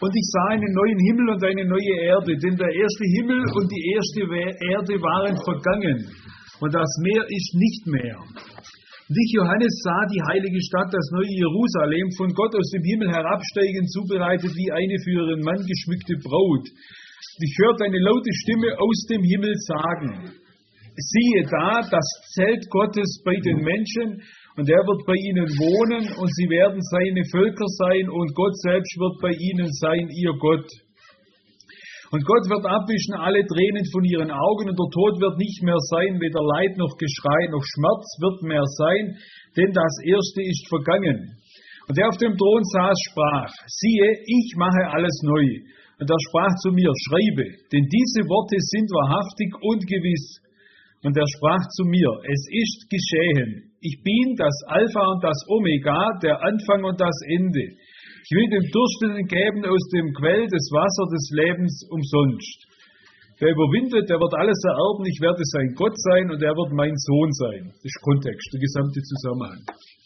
Und ich sah einen neuen Himmel und eine neue Erde, denn der erste Himmel und die erste Erde waren vergangen und das Meer ist nicht mehr. Und ich, Johannes, sah die heilige Stadt, das neue Jerusalem, von Gott aus dem Himmel herabsteigen, zubereitet wie eine für ihren Mann geschmückte Braut. Und ich hörte eine laute Stimme aus dem Himmel sagen: Siehe da, das Zelt Gottes bei den Menschen, und er wird bei ihnen wohnen, und sie werden seine Völker sein, und Gott selbst wird bei ihnen sein, ihr Gott. Und Gott wird abwischen alle Tränen von ihren Augen, und der Tod wird nicht mehr sein, weder Leid noch Geschrei noch Schmerz wird mehr sein, denn das Erste ist vergangen. Und der auf dem Thron saß, sprach: Siehe, ich mache alles neu. Und er sprach zu mir: Schreibe, denn diese Worte sind wahrhaftig und gewiss. Und er sprach zu mir: Es ist geschehen. Ich bin das Alpha und das Omega, der Anfang und das Ende. Ich will dem Durstenden geben aus dem Quell des Wassers des Lebens umsonst. Wer überwindet, der wird alles ererben. Ich werde sein Gott sein und er wird mein Sohn sein. Das ist Kontext, der gesamte Zusammenhang.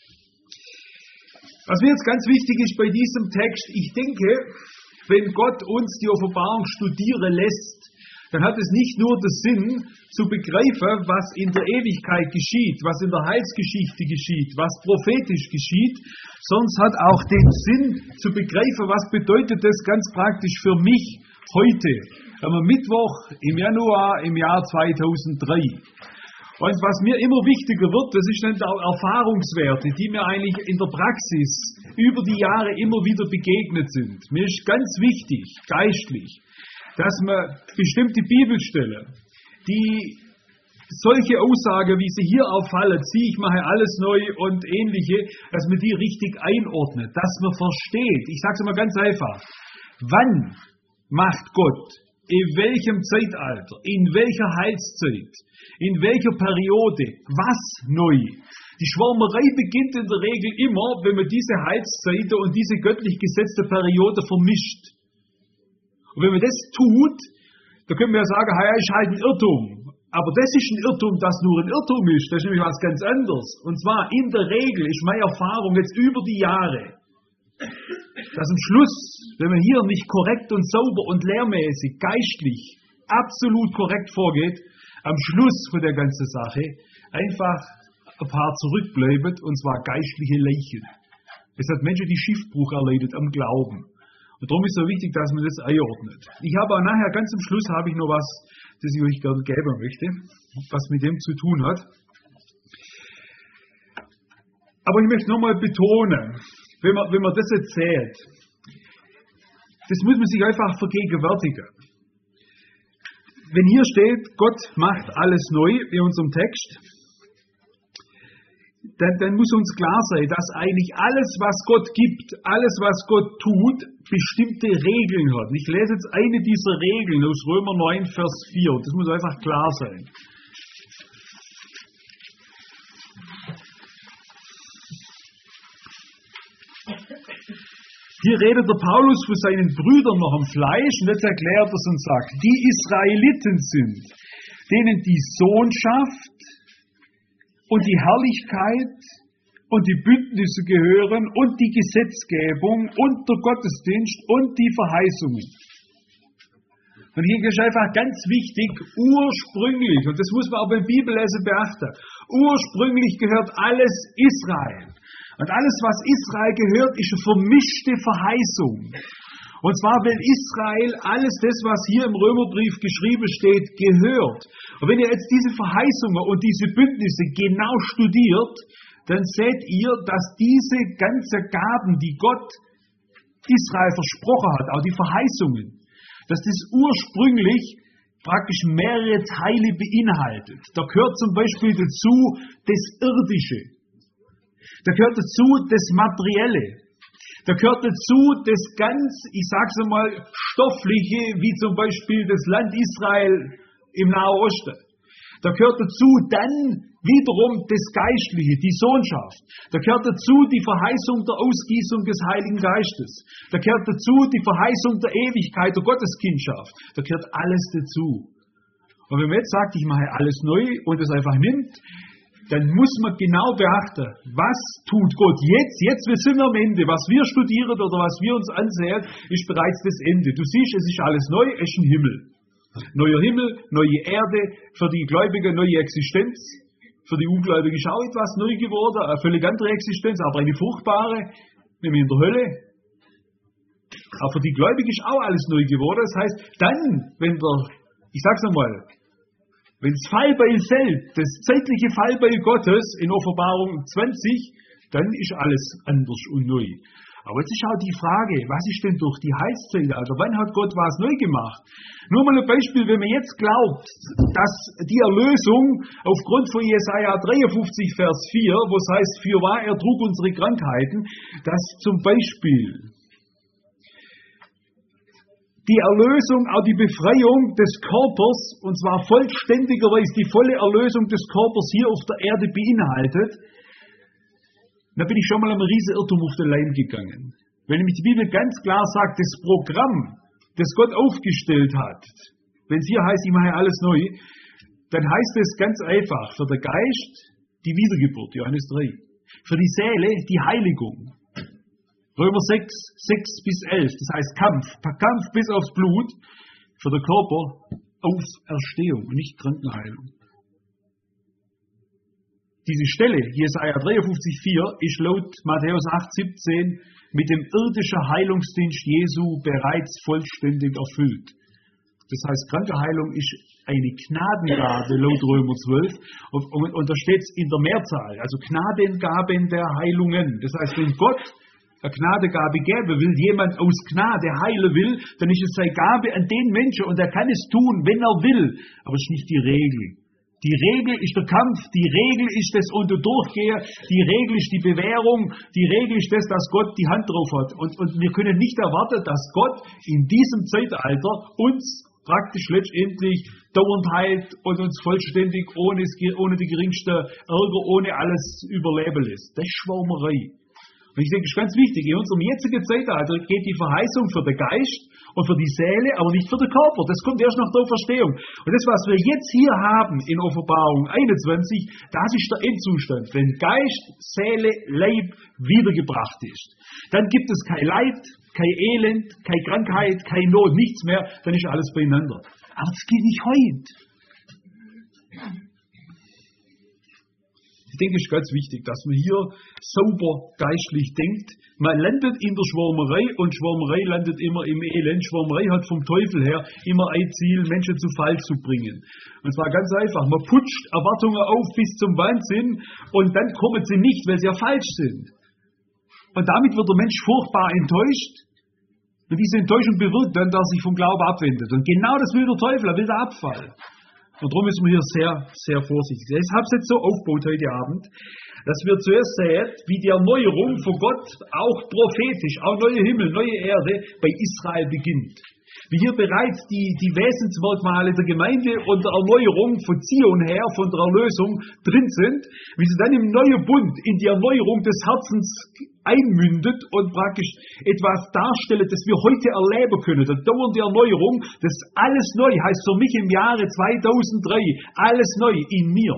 Was mir jetzt ganz wichtig ist bei diesem Text: Ich denke, wenn Gott uns die Offenbarung studieren lässt, dann hat es nicht nur den Sinn, zu begreifen, was in der Ewigkeit geschieht, was in der Heilsgeschichte geschieht, was prophetisch geschieht, sondern es hat auch den Sinn, zu begreifen, was bedeutet das ganz praktisch für mich heute, am Mittwoch im Januar im Jahr 2003. Und was mir immer wichtiger wird, das ist dann auch Erfahrungswerte, die mir eigentlich in der Praxis über die Jahre immer wieder begegnet sind. Mir ist ganz wichtig, geistlich, dass man bestimmte Bibelstellen, die solche Aussagen, wie sie hier auffallen, ich mache alles neu und ähnliche, dass man die richtig einordnet, dass man versteht. Ich sage es mal ganz einfach: Wann macht Gott, in welchem Zeitalter, in welcher Heilszeit, in welcher Periode, was neu? Die Schwärmerei beginnt in der Regel immer, wenn man diese Heilszeiten und diese göttlich gesetzte Periode vermischt. Und wenn man das tut, dann können wir ja sagen, ja, ist halt ein Irrtum. Aber das ist ein Irrtum, das nur ein Irrtum ist. Das ist nämlich was ganz anderes. Und zwar in der Regel ist meine Erfahrung jetzt über die Jahre, dass am Schluss, wenn man hier nicht korrekt und sauber und lehrmäßig, geistlich, absolut korrekt vorgeht, am Schluss von der ganzen Sache einfach ein paar zurückbleiben, und zwar geistliche Leichen. Es hat Menschen, die Schiffbruch erleidet am Glauben. Und darum ist es so wichtig, dass man das einordnet. Ich habe auch nachher, ganz zum Schluss, habe ich noch was, das ich euch gerne geben möchte, was mit dem zu tun hat. Aber ich möchte nochmal betonen, wenn man das erzählt, das muss man sich einfach vergegenwärtigen. Wenn hier steht, Gott macht alles neu, in unserem Text, dann muss uns klar sein, dass eigentlich alles, was Gott gibt, alles, was Gott tut, bestimmte Regeln hat. Ich lese jetzt eine dieser Regeln aus Römer 9, Vers 4. Das muss einfach klar sein. Hier redet der Paulus von seinen Brüdern noch im Fleisch, und jetzt erklärt er es und sagt: Die Israeliten sind, denen die Sohnschaft und die Herrlichkeit und die Bündnisse gehören und die Gesetzgebung und der Gottesdienst und die Verheißungen. Und hier ist einfach ganz wichtig, ursprünglich, und das muss man auch beim Bibellesen beachten, ursprünglich gehört alles Israel. Und alles, was Israel gehört, ist eine vermischte Verheißung. Und zwar, weil Israel alles das, was hier im Römerbrief geschrieben steht, gehört. Und wenn ihr jetzt diese Verheißungen und diese Bündnisse genau studiert, dann seht ihr, dass diese ganzen Gaben, die Gott Israel versprochen hat, auch die Verheißungen, dass das ursprünglich praktisch mehrere Teile beinhaltet. Da gehört zum Beispiel dazu das Irdische. Da gehört dazu das Materielle. Da gehört dazu das ganz, ich sag's einmal, Stoffliche, wie zum Beispiel das Land Israel im Nahen Osten. Da gehört dazu dann wiederum das Geistliche, die Sohnschaft. Da gehört dazu die Verheißung der Ausgießung des Heiligen Geistes. Da gehört dazu die Verheißung der Ewigkeit, der Gotteskindschaft. Da gehört alles dazu. Und wenn man jetzt sagt, ich mache alles neu und es einfach nimmt, dann muss man genau beachten, was tut Gott jetzt wir sind am Ende, was wir studieren oder was wir uns ansehen, ist bereits das Ende. Du siehst, es ist alles neu, es ist ein Himmel. Neuer Himmel, neue Erde, für die Gläubigen neue Existenz, für die Ungläubigen ist auch etwas neu geworden, eine völlig andere Existenz, aber eine fruchtbare, nämlich in der Hölle. Aber für die Gläubigen ist auch alles neu geworden. Das heißt, dann, ich sag's nochmal, wenn das Fallbeil fällt, das zeitliche Fallbeil Gottes in Offenbarung 20, dann ist alles anders und neu. Aber jetzt ist auch die Frage, was ist denn durch die Heilszeit? Also wann hat Gott was neu gemacht? Nur mal ein Beispiel, wenn man jetzt glaubt, dass die Erlösung aufgrund von Jesaja 53, Vers 4, wo es heißt, fürwahr, er trug unsere Krankheiten, dass zum Beispiel die Erlösung, auch die Befreiung des Körpers, und zwar vollständigerweise die volle Erlösung des Körpers hier auf der Erde beinhaltet, da bin ich schon mal einem riesen Irrtum auf den Leim gegangen. Wenn nämlich die Bibel ganz klar sagt, das Programm, das Gott aufgestellt hat, wenn es hier heißt, ich mache alles neu, dann heißt es ganz einfach, für den Geist die Wiedergeburt, Johannes 3. Für die Seele die Heiligung. Römer 6, 6 bis 11, das heißt Kampf bis aufs Blut, für den Körper Auferstehung und nicht Krankenheilung. Diese Stelle, Jesaja 53,4, ist laut Matthäus 8,17 mit dem irdischen Heilungsdienst Jesu bereits vollständig erfüllt. Das heißt, Krankenheilung ist eine Gnadengabe laut Römer 12 und da steht es in der Mehrzahl, also Gnadengaben der Heilungen. Das heißt, wenn Gott eine Gnadegabe geben will, jemand aus Gnade heilen will, dann ist es seine Gabe an den Menschen und er kann es tun, wenn er will. Aber es ist nicht die Regel. Die Regel ist der Kampf, die Regel ist das unter Durchgehen, die Regel ist die Bewährung, die Regel ist das, dass Gott die Hand drauf hat. Und wir können nicht erwarten, dass Gott in diesem Zeitalter uns praktisch letztendlich dauernd heilt und uns vollständig ohne die geringste Ärger, ohne alles überleben lässt. Das ist Schwärmerei. Und ich denke, es ist ganz wichtig, in unserem jetzigen Zeitalter geht die Verheißung für den Geist und für die Seele, aber nicht für den Körper. Das kommt erst nach der Auferstehung. Und das, was wir jetzt hier haben in Offenbarung 21, das ist der Endzustand. Wenn Geist, Seele, Leib wiedergebracht ist, dann gibt es kein Leid, kein Elend, keine Krankheit, keine Not, nichts mehr, dann ist alles beieinander. Aber das geht nicht heute. Ich denke, es ist ganz wichtig, dass man hier sauber geistlich denkt. Man landet in der Schwärmerei und Schwärmerei landet immer im Elend. Schwärmerei hat vom Teufel her immer ein Ziel, Menschen zu Fall zu bringen. Und zwar ganz einfach. Man putscht Erwartungen auf bis zum Wahnsinn und dann kommen sie nicht, weil sie ja falsch sind. Und damit wird der Mensch furchtbar enttäuscht. Und diese Enttäuschung bewirkt dann, dass er sich vom Glauben abwendet. Und genau das will der Teufel, er will den Abfall. Und darum müssen wir hier sehr, sehr vorsichtig sein. Ich habe es jetzt so aufgebaut heute Abend, dass wir zuerst sehen, wie die Erneuerung von Gott auch prophetisch, auch neue Himmel, neue Erde bei Israel beginnt. Wie hier bereits die Wesensmerkmale der Gemeinde und der Erneuerung von Zion her, von der Erlösung drin sind, wie sie dann im neuen Bund in die Erneuerung des Herzens einmündet und praktisch etwas darstellt, das wir heute erleben können. Die dauernde Erneuerung, das alles neu heißt für mich im Jahre 2003, alles neu in mir.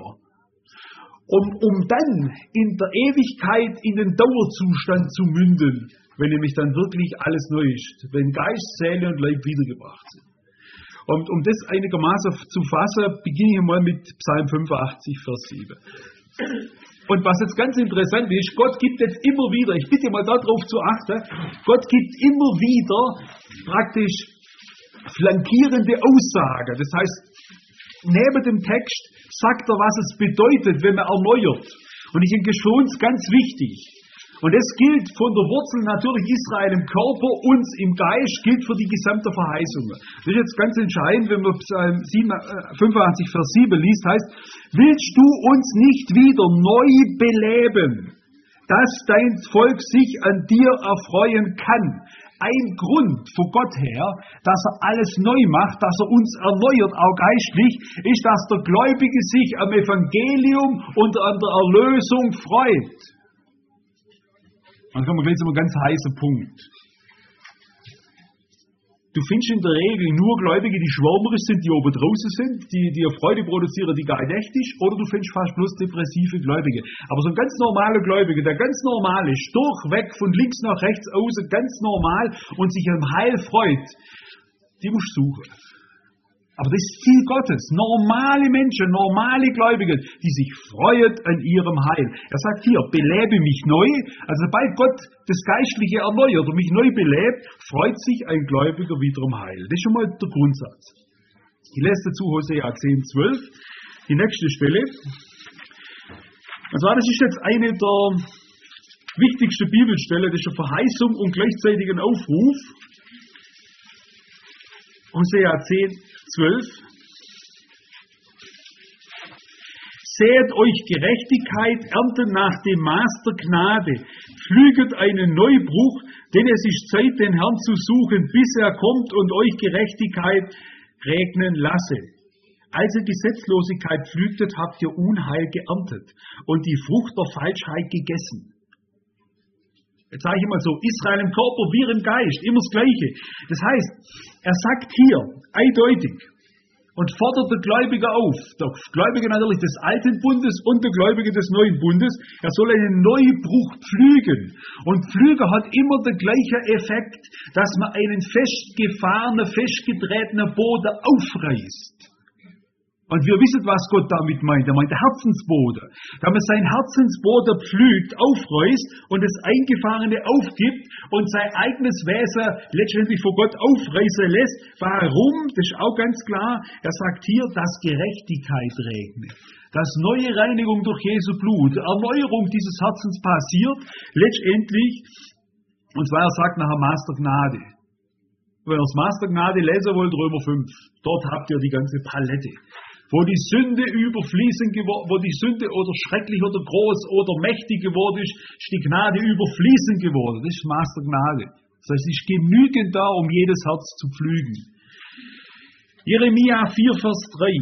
Um dann in der Ewigkeit in den Dauerzustand zu münden, wenn nämlich dann wirklich alles neu ist, wenn Geist, Seele und Leib wiedergebracht sind. Und um das einigermaßen zu fassen, beginne ich mal mit Psalm 85, Vers 7. Und was jetzt ganz interessant ist, Gott gibt jetzt immer wieder, ich bitte mal darauf zu achten, Gott gibt immer wieder praktisch flankierende Aussagen. Das heißt, neben dem Text sagt er, was es bedeutet, wenn man erneuert. Und ich denke, für uns ganz wichtig. Und das gilt von der Wurzel natürlich Israel im Körper, uns im Geist, gilt für die gesamte Verheißung. Das ist jetzt ganz entscheidend, wenn man Psalm 85, Vers 7 liest, heißt, willst du uns nicht wieder neu beleben, dass dein Volk sich an dir erfreuen kann? Ein Grund von Gott her, dass er alles neu macht, dass er uns erneuert, auch geistlich, ist, dass der Gläubige sich am Evangelium und an der Erlösung freut. Dann kommen wir gleich zu einem ganz heißen Punkt. Du findest in der Regel nur Gläubige, die schwärmerisch sind, die oben draußen sind, die eine Freude produzieren, die gar nicht echt ist, oder du findest fast bloß depressive Gläubige. Aber so ein ganz normaler Gläubige, der ganz normal ist, durchweg von links nach rechts außen, ganz normal und sich am Heil freut, die musst du suchen. Aber das ist Ziel Gottes. Normale Menschen, normale Gläubige, die sich freuen an ihrem Heil. Er sagt hier, belebe mich neu. Also sobald Gott das Geistliche erneuert und mich neu belebt, freut sich ein Gläubiger wieder am Heil. Das ist schon mal der Grundsatz. Ich lese dazu Hosea 10,12, die nächste Stelle. Und zwar, das ist jetzt eine der wichtigsten Bibelstellen, das ist eine Verheißung und gleichzeitig ein Aufruf. Hosea 10,12. Säet euch Gerechtigkeit, erntet nach dem Maß der Gnade, pflüget einen Neubruch, denn es ist Zeit, den Herrn zu suchen, bis er kommt und euch Gerechtigkeit regnen lasse. Als ihr Gesetzlosigkeit pflügtet, habt ihr Unheil geerntet und die Frucht der Falschheit gegessen. Jetzt sage ich immer so, Israel im Körper, wir im Geist, immer das Gleiche. Das heißt, er sagt hier eindeutig und fordert den Gläubiger auf, der Gläubige natürlich des alten Bundes und der Gläubige des neuen Bundes, er soll einen Neubruch pflügen. Und Pflügen hat immer den gleichen Effekt, dass man einen festgefahrenen, festgetretenen Boden aufreißt. Und wir wissen, was Gott damit meint. Er meint der Herzensboden. Da man sein Herzensboden pflügt, aufreißt und das Eingefahrene aufgibt und sein eigenes Wesen letztendlich vor Gott aufreißen lässt. Warum? Das ist auch ganz klar. Er sagt hier, dass Gerechtigkeit regne. Dass neue Reinigung durch Jesu Blut, Erneuerung dieses Herzens passiert, letztendlich, und zwar er sagt nachher Maß der Gnade. Wenn ihr das Maß der Gnade lesen wollt, Römer 5, dort habt ihr die ganze Palette. Wo die Sünde überfließend geworden, wo die Sünde oder schrecklich oder groß oder mächtig geworden ist, ist die Gnade überfließend geworden. Das ist Maß der Gnade. Das heißt, es ist genügend da, um jedes Herz zu pflügen. Jeremia 4, Vers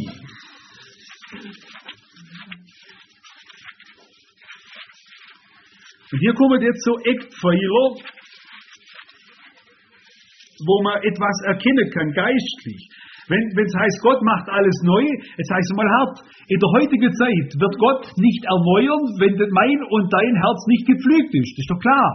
3. Und hier kommen jetzt so Eckpfeiler, wo man etwas erkennen kann, geistlich. Wenn es heißt, Gott macht alles neu, jetzt heißt es mal hart, in der heutigen Zeit wird Gott nicht erneuern, wenn mein und dein Herz nicht gepflügt ist. Das ist doch klar.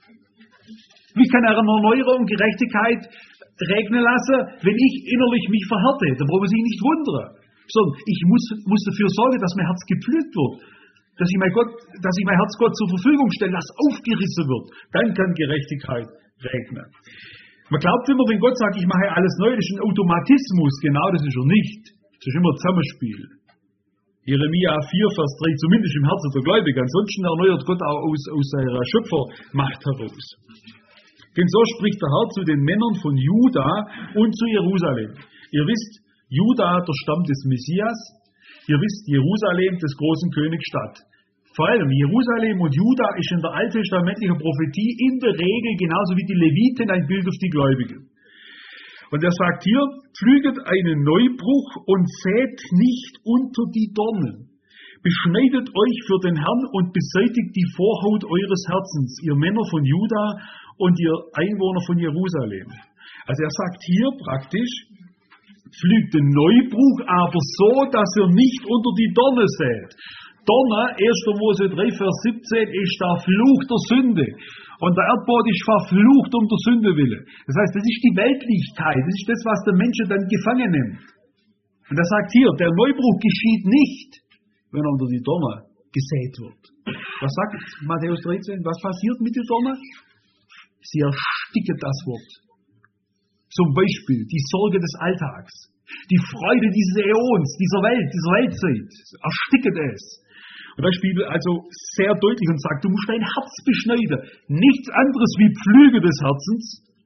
Wie kann er eine Erneuerung und Gerechtigkeit regnen lassen, wenn ich innerlich mich verhärte? Da braucht man sich nicht wundern. Sondern ich muss dafür sorgen, dass mein Herz gepflügt wird. Dass ich mein Herz Gott zur Verfügung stelle, dass aufgerissen wird. Dann kann Gerechtigkeit regnen. Man glaubt immer, wenn Gott sagt, ich mache alles neu, das ist ein Automatismus. Genau, das ist er nicht. Das ist immer ein Zusammenspiel. Jeremia 4, Vers 3, zumindest im Herzen der Gläubigen. Ansonsten erneuert Gott auch aus seiner Schöpfermacht heraus. Denn so spricht der Herr zu den Männern von Juda und zu Jerusalem. Ihr wisst, Juda, der Stamm des Messias. Ihr wisst, Jerusalem, des großen Königs Stadt. Vor allem Jerusalem und Juda ist in der alttestamentlichen Prophetie in der Regel genauso wie die Leviten ein Bild auf die Gläubigen. Und er sagt hier, pflüget einen Neubruch und sät nicht unter die Dornen. Beschneidet euch für den Herrn und beseitigt die Vorhaut eures Herzens, ihr Männer von Juda und ihr Einwohner von Jerusalem. Also er sagt hier praktisch, pflügt den Neubruch, aber so, dass ihr nicht unter die Dorne sät. Donner, 1. Mose 3, Vers 17, ist der Fluch der Sünde. Und der Erdboden ist verflucht um der Sünde willen. Das heißt, das ist die Weltlichkeit, das ist das, was der Menschen dann gefangen nimmt. Und er sagt hier, der Neubruch geschieht nicht, wenn er unter die Donner gesät wird. Was sagt Matthäus 13? Was passiert mit der Donner? Sie ersticket das Wort. Zum Beispiel die Sorge des Alltags, die Freude dieses Äons, dieser Weltzeit, ersticket es. Und da ist die Bibel also sehr deutlich und sagt, du musst dein Herz beschneiden. Nichts anderes wie Pflüge des Herzens.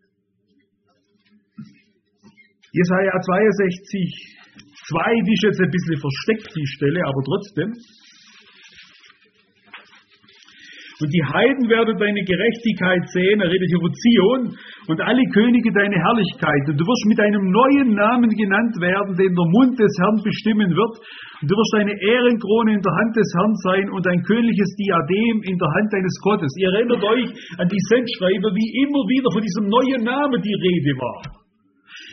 Jesaja 62, 2, die ist jetzt ein bisschen versteckt, die Stelle, aber trotzdem. Und die Heiden werden deine Gerechtigkeit sehen, er redet hier über Zion, und alle Könige deine Herrlichkeit. Und du wirst mit einem neuen Namen genannt werden, den der Mund des Herrn bestimmen wird. Und du wirst eine Ehrenkrone in der Hand des Herrn sein und ein königliches Diadem in der Hand deines Gottes. Ihr erinnert euch an die Sendschreiber, wie immer wieder von diesem neuen Namen die Rede war.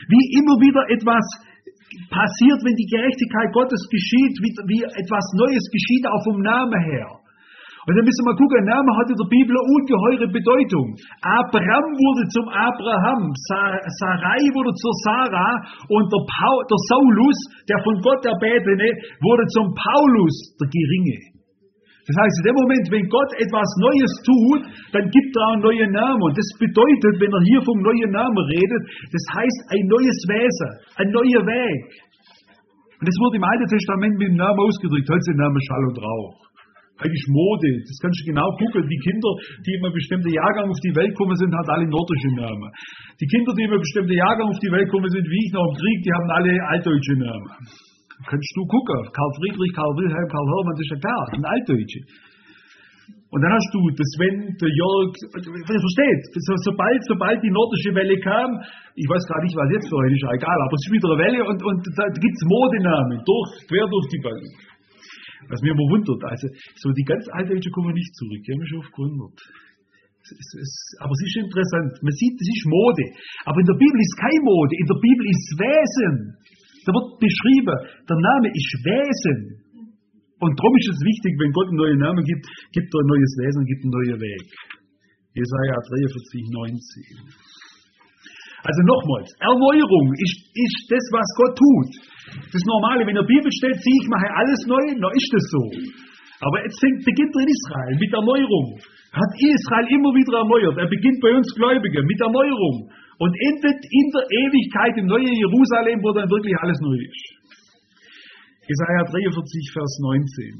Wie immer wieder etwas passiert, wenn die Gerechtigkeit Gottes geschieht, wie etwas Neues geschieht, auch vom Namen her. Und dann müssen wir gucken, der Name hat in der Bibel eine ungeheure Bedeutung. Abraham wurde zum Abraham, Sarai wurde zur Sarah und der Saulus, der von Gott erbetene, wurde zum Paulus, der Geringe. Das heißt, in dem Moment, wenn Gott etwas Neues tut, dann gibt er einen neuen Namen. Und das bedeutet, wenn er hier vom neuen Namen redet, das heißt ein neues Wesen, ein neuer Weg. Und das wurde im Alten Testament mit dem Namen ausgedrückt. Heute ist der Name Schall und Rauch. Eigentlich Mode. Das kannst du genau gucken. Die Kinder, die in einem bestimmten Jahrgang auf die Welt gekommen sind, haben alle nordische Namen. Die Kinder, die in einem bestimmten Jahrgang auf die Welt gekommen sind, wie ich noch im Krieg, die haben alle altdeutsche Namen. Kannst du gucken. Karl Friedrich, Karl Wilhelm, Karl Hermann, das ist ja klar, das sind Altdeutsche. Und dann hast du den Sven, der Jörg, versteht, sobald die nordische Welle kam, ich weiß gar nicht, was jetzt für eine ist, egal, aber es ist wieder eine Welle und da gibt es Modenamen, quer durch die Bank. Was mir immer wundert, also so die ganz Altdeutsche kommen nicht zurück, die haben mich schon oft gewundert. Aber es ist interessant, man sieht, es ist Mode, aber in der Bibel ist keine Mode, in der Bibel ist Wesen. Da wird beschrieben, der Name ist Wesen. Und darum ist es wichtig, wenn Gott einen neuen Namen gibt, gibt er ein neues Wesen und gibt einen neuen Weg. Jesaja 43, 19. Also nochmals, Erneuerung ist das, was Gott tut. Das Normale, wenn in der Bibel steht, ich mache alles neu, dann ist das so. Aber jetzt beginnt er in Israel mit Erneuerung. Hat Israel immer wieder erneuert. Er beginnt bei uns Gläubigen mit Erneuerung. Und endet in der Ewigkeit im neuen Jerusalem, wo dann wirklich alles neu ist. Jesaja 43, Vers 19.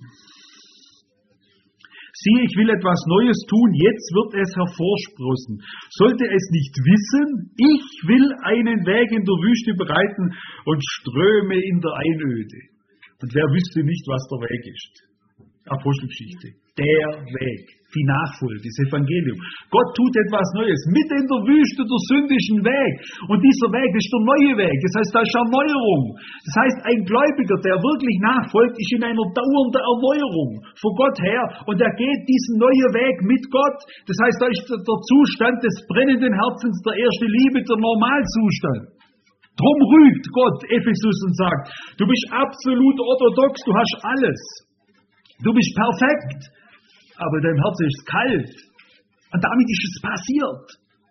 Siehe, ich will etwas Neues tun, jetzt wird es hervorsprossen. Sollte es nicht wissen, ich will einen Weg in der Wüste bereiten und Ströme in der Einöde. Und wer wüsste nicht, was der Weg ist? Apostelgeschichte. Der Weg, die Nachfolge, das Evangelium. Gott tut etwas Neues, mitten in der Wüste der sündischen Weg. Und dieser Weg ist der neue Weg. Das heißt, da ist Erneuerung. Das heißt, ein Gläubiger, der wirklich nachfolgt, ist in einer dauernden Erneuerung von Gott her. Und er geht diesen neuen Weg mit Gott. Das heißt, da ist der Zustand des brennenden Herzens, der erste Liebe, der Normalzustand. Drum rügt Gott Ephesus und sagt, du bist absolut orthodox, du hast alles. Du bist perfekt. Aber dein Herz ist kalt. Und damit ist es passiert.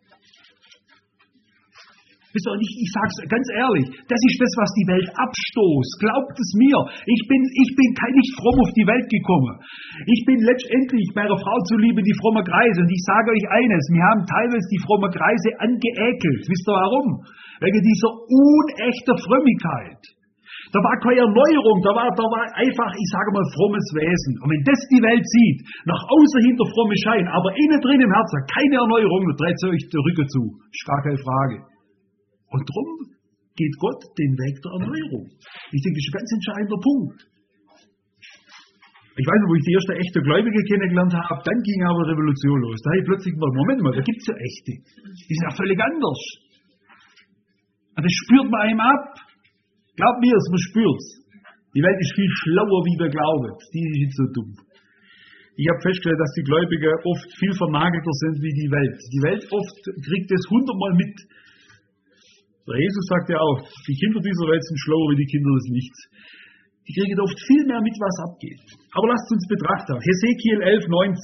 Wisst ihr, ich sage es ganz ehrlich, das ist das, was die Welt abstoßt. Glaubt es mir. Ich bin nicht fromm auf die Welt gekommen. Ich bin letztendlich meiner Frau zuliebe die fromme Kreise. Und ich sage euch eines, wir haben teilweise die fromme Kreise angeekelt. Wisst ihr warum? Wegen dieser unechten Frömmigkeit. Da war keine Erneuerung, da war einfach, ich sage mal, frommes Wesen. Und wenn das die Welt sieht, nach außen hin der fromme Schein, aber innen drin im Herzen keine Erneuerung, dann dreht sie euch den Rücken zu. Ist gar keine Frage. Und darum geht Gott den Weg der Erneuerung. Ich denke, das ist ein ganz entscheidender Punkt. Ich weiß nicht, wo ich die erste echte Gläubige kennengelernt habe, dann ging aber Revolution los. Da habe ich plötzlich gesagt, Moment mal, da gibt es ja echte. Die sind ja völlig anders. Und das spürt man einem ab. Glaubt mir, man spürt's. Die Welt ist viel schlauer, wie wir glauben. Die ist nicht so dumm. Ich habe festgestellt, dass die Gläubigen oft viel vernagelter sind wie die Welt. Die Welt oft kriegt es 100-mal mit. Der Jesus sagt ja auch, die Kinder dieser Welt sind schlauer wie die Kinder des Lichts. Die kriegen oft viel mehr mit, was abgeht. Aber lasst uns betrachten. Hesekiel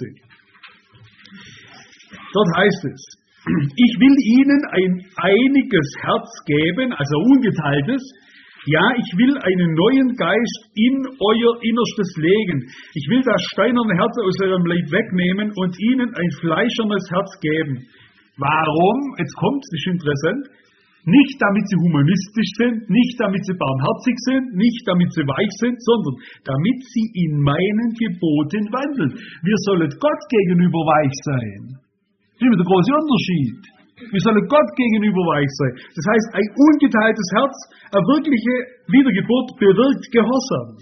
11,19. Dort heißt es, ich will ihnen ein einiges Herz geben, also ungeteiltes. Ja, ich will einen neuen Geist in euer Innerstes legen. Ich will das steinerne Herz aus eurem Leib wegnehmen und ihnen ein fleischernes Herz geben. Warum? Jetzt kommt es, ist interessant. Nicht damit sie humanistisch sind, nicht damit sie barmherzig sind, nicht damit sie weich sind, sondern damit sie in meinen Geboten wandeln. Wir sollen Gott gegenüber weich sein. Das ist der große Unterschied. Wir sollen Gott gegenüber weich sein. Das heißt, ein ungeteiltes Herz, eine wirkliche Wiedergeburt bewirkt Gehorsam.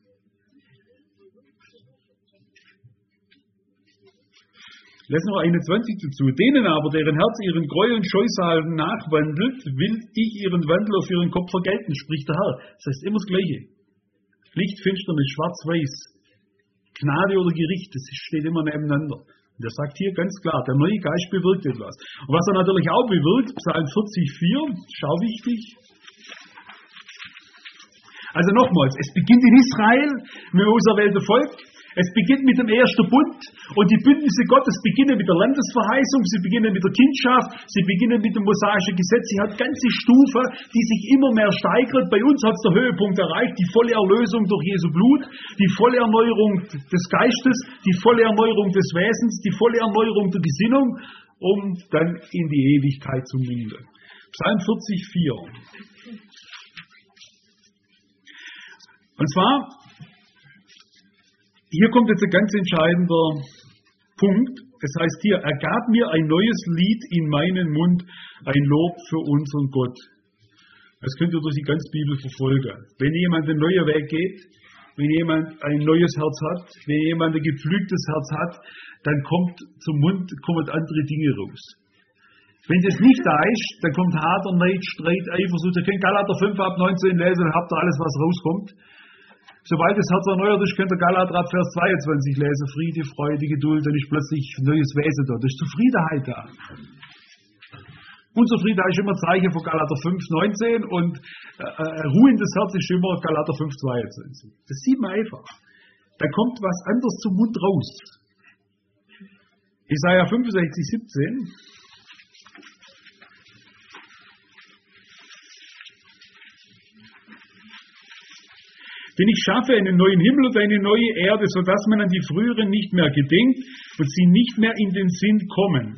Lass noch 21 dazu. Denen aber, deren Herz ihren Gräueln Scheusalen nachwandelt, will ich ihren Wandel auf ihren Kopf vergelten, spricht der Herr. Das heißt immer das Gleiche. Licht, Finsternis, Schwarz-Weiß. Gnade oder Gericht, das steht immer nebeneinander. Der sagt hier ganz klar, der neue Geist bewirkt etwas. Und was er natürlich auch bewirkt, Psalm 40,4, schau wichtig. Also nochmals, es beginnt in Israel mit dem auserwählten Volk. Es beginnt mit dem ersten Bund und die Bündnisse Gottes beginnen mit der Landesverheißung, sie beginnen mit der Kindschaft, sie beginnen mit dem mosaischen Gesetz. Sie hat ganze Stufe, die sich immer mehr steigert. Bei uns hat es der Höhepunkt erreicht, die volle Erlösung durch Jesu Blut, die volle Erneuerung des Geistes, die volle Erneuerung des Wesens, die volle Erneuerung der Gesinnung, um dann in die Ewigkeit zu münden. Psalm 40,4. Und zwar, hier kommt jetzt ein ganz entscheidender Punkt. Es heißt hier, er gab mir ein neues Lied in meinen Mund, ein Lob für unseren Gott. Das könnt ihr durch die ganze Bibel verfolgen. Wenn jemand einen neuen Weg geht, wenn jemand ein neues Herz hat, wenn jemand ein gepflügtes Herz hat, dann kommt zum Mund kommen andere Dinge raus. Wenn das nicht da ist, dann kommt Hader, Neid, Streit, Eifersucht. Ihr könnt Galater 5 ab 19 lesen, dann habt ihr alles, was rauskommt. Sobald das Herz erneuert ist, könnt ihr Galater ab Vers 22 lesen. Friede, Freude, Geduld, dann ist plötzlich ein neues Wesen da. Da ist Zufriedenheit da. Unzufriedenheit ist immer Zeichen von Galater 5, 19 und ruhendes Herz ist immer Galater 5, 22. Das sieht man einfach. Da kommt was anderes zum Mund raus. Jesaja 65, 17. Denn ich schaffe einen neuen Himmel und eine neue Erde, sodass man an die früheren nicht mehr gedenkt und sie nicht mehr in den Sinn kommen.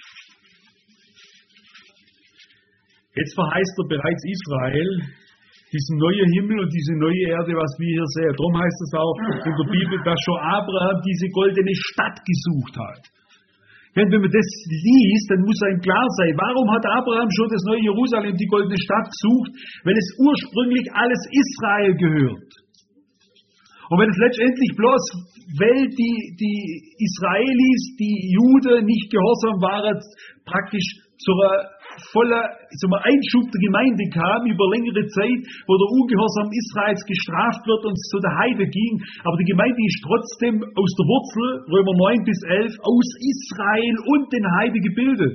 Jetzt verheißt er bereits Israel diesen neuen Himmel und diese neue Erde, was wir hier sehen. Darum heißt es auch in der Bibel, dass schon Abraham diese goldene Stadt gesucht hat. Wenn man das liest, dann muss einem klar sein, warum hat Abraham schon das neue Jerusalem, die goldene Stadt gesucht? Weil es ursprünglich alles Israel gehört. Und wenn es letztendlich bloß, weil die Israelis, die Juden nicht gehorsam waren, praktisch zum Einschub der Gemeinde kam, über längere Zeit, wo der Ungehorsam Israels gestraft wird und es zu der Heide ging. Aber die Gemeinde ist trotzdem aus der Wurzel, Römer 9 bis 11, aus Israel und den Heide gebildet.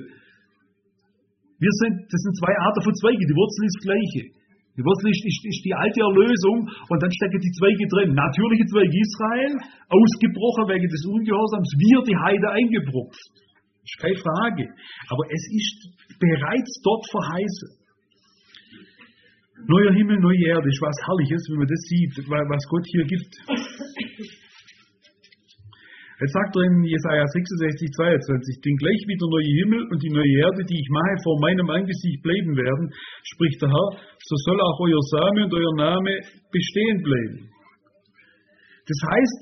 Das sind zwei Arten von Zweigen, die Wurzel ist das Gleiche. Die Wurzel ist die alte Erlösung und dann stecken die Zweige drin. Natürliche Zweige Israel, ausgebrochen wegen des Ungehorsams, wir die Heide eingebrupft. Das ist keine Frage. Aber es ist bereits dort verheißen. Neuer Himmel, neue Erde, ist was Herrliches, wenn man das sieht, was Gott hier gibt. Jetzt sagt er in Jesaja 66, 22, denn gleich wie der neue Himmel und die neue Erde, die ich mache, vor meinem Angesicht bleiben werden, spricht der Herr, so soll auch euer Same und euer Name bestehen bleiben. Das heißt,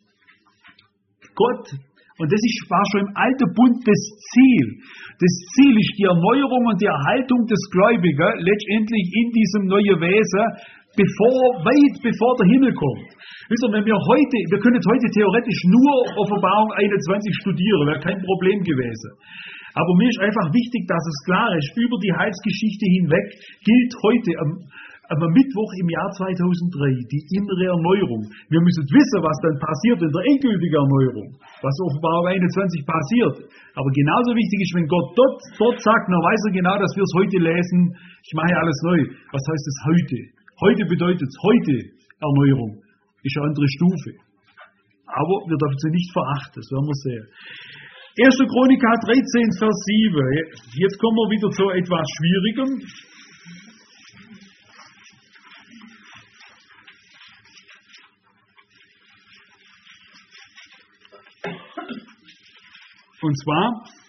Gott, und das war schon im alten Bund das Ziel. Das Ziel ist die Erneuerung und die Erhaltung des Gläubigen letztendlich in diesem neuen Wesen, weit bevor der Himmel kommt. Wisst ihr, wir können heute theoretisch nur Offenbarung 21 studieren, wäre kein Problem gewesen. Aber mir ist einfach wichtig, dass es klar ist, über die Heilsgeschichte hinweg gilt heute am Mittwoch im Jahr 2003 die innere Erneuerung. Wir müssen wissen, was dann passiert in der endgültigen Erneuerung, was Offenbarung 21 passiert. Aber genauso wichtig ist, wenn Gott dort sagt, dann weiß er genau, dass wir es heute lesen, ich mache alles neu. Was heißt es heute? Heute bedeutet es heute Erneuerung. Ist eine andere Stufe. Aber wir dürfen sie nicht verachten, das werden wir sehen. 1. Chronika 13, Vers 7. Jetzt kommen wir wieder zu etwas Schwierigem. Und zwar,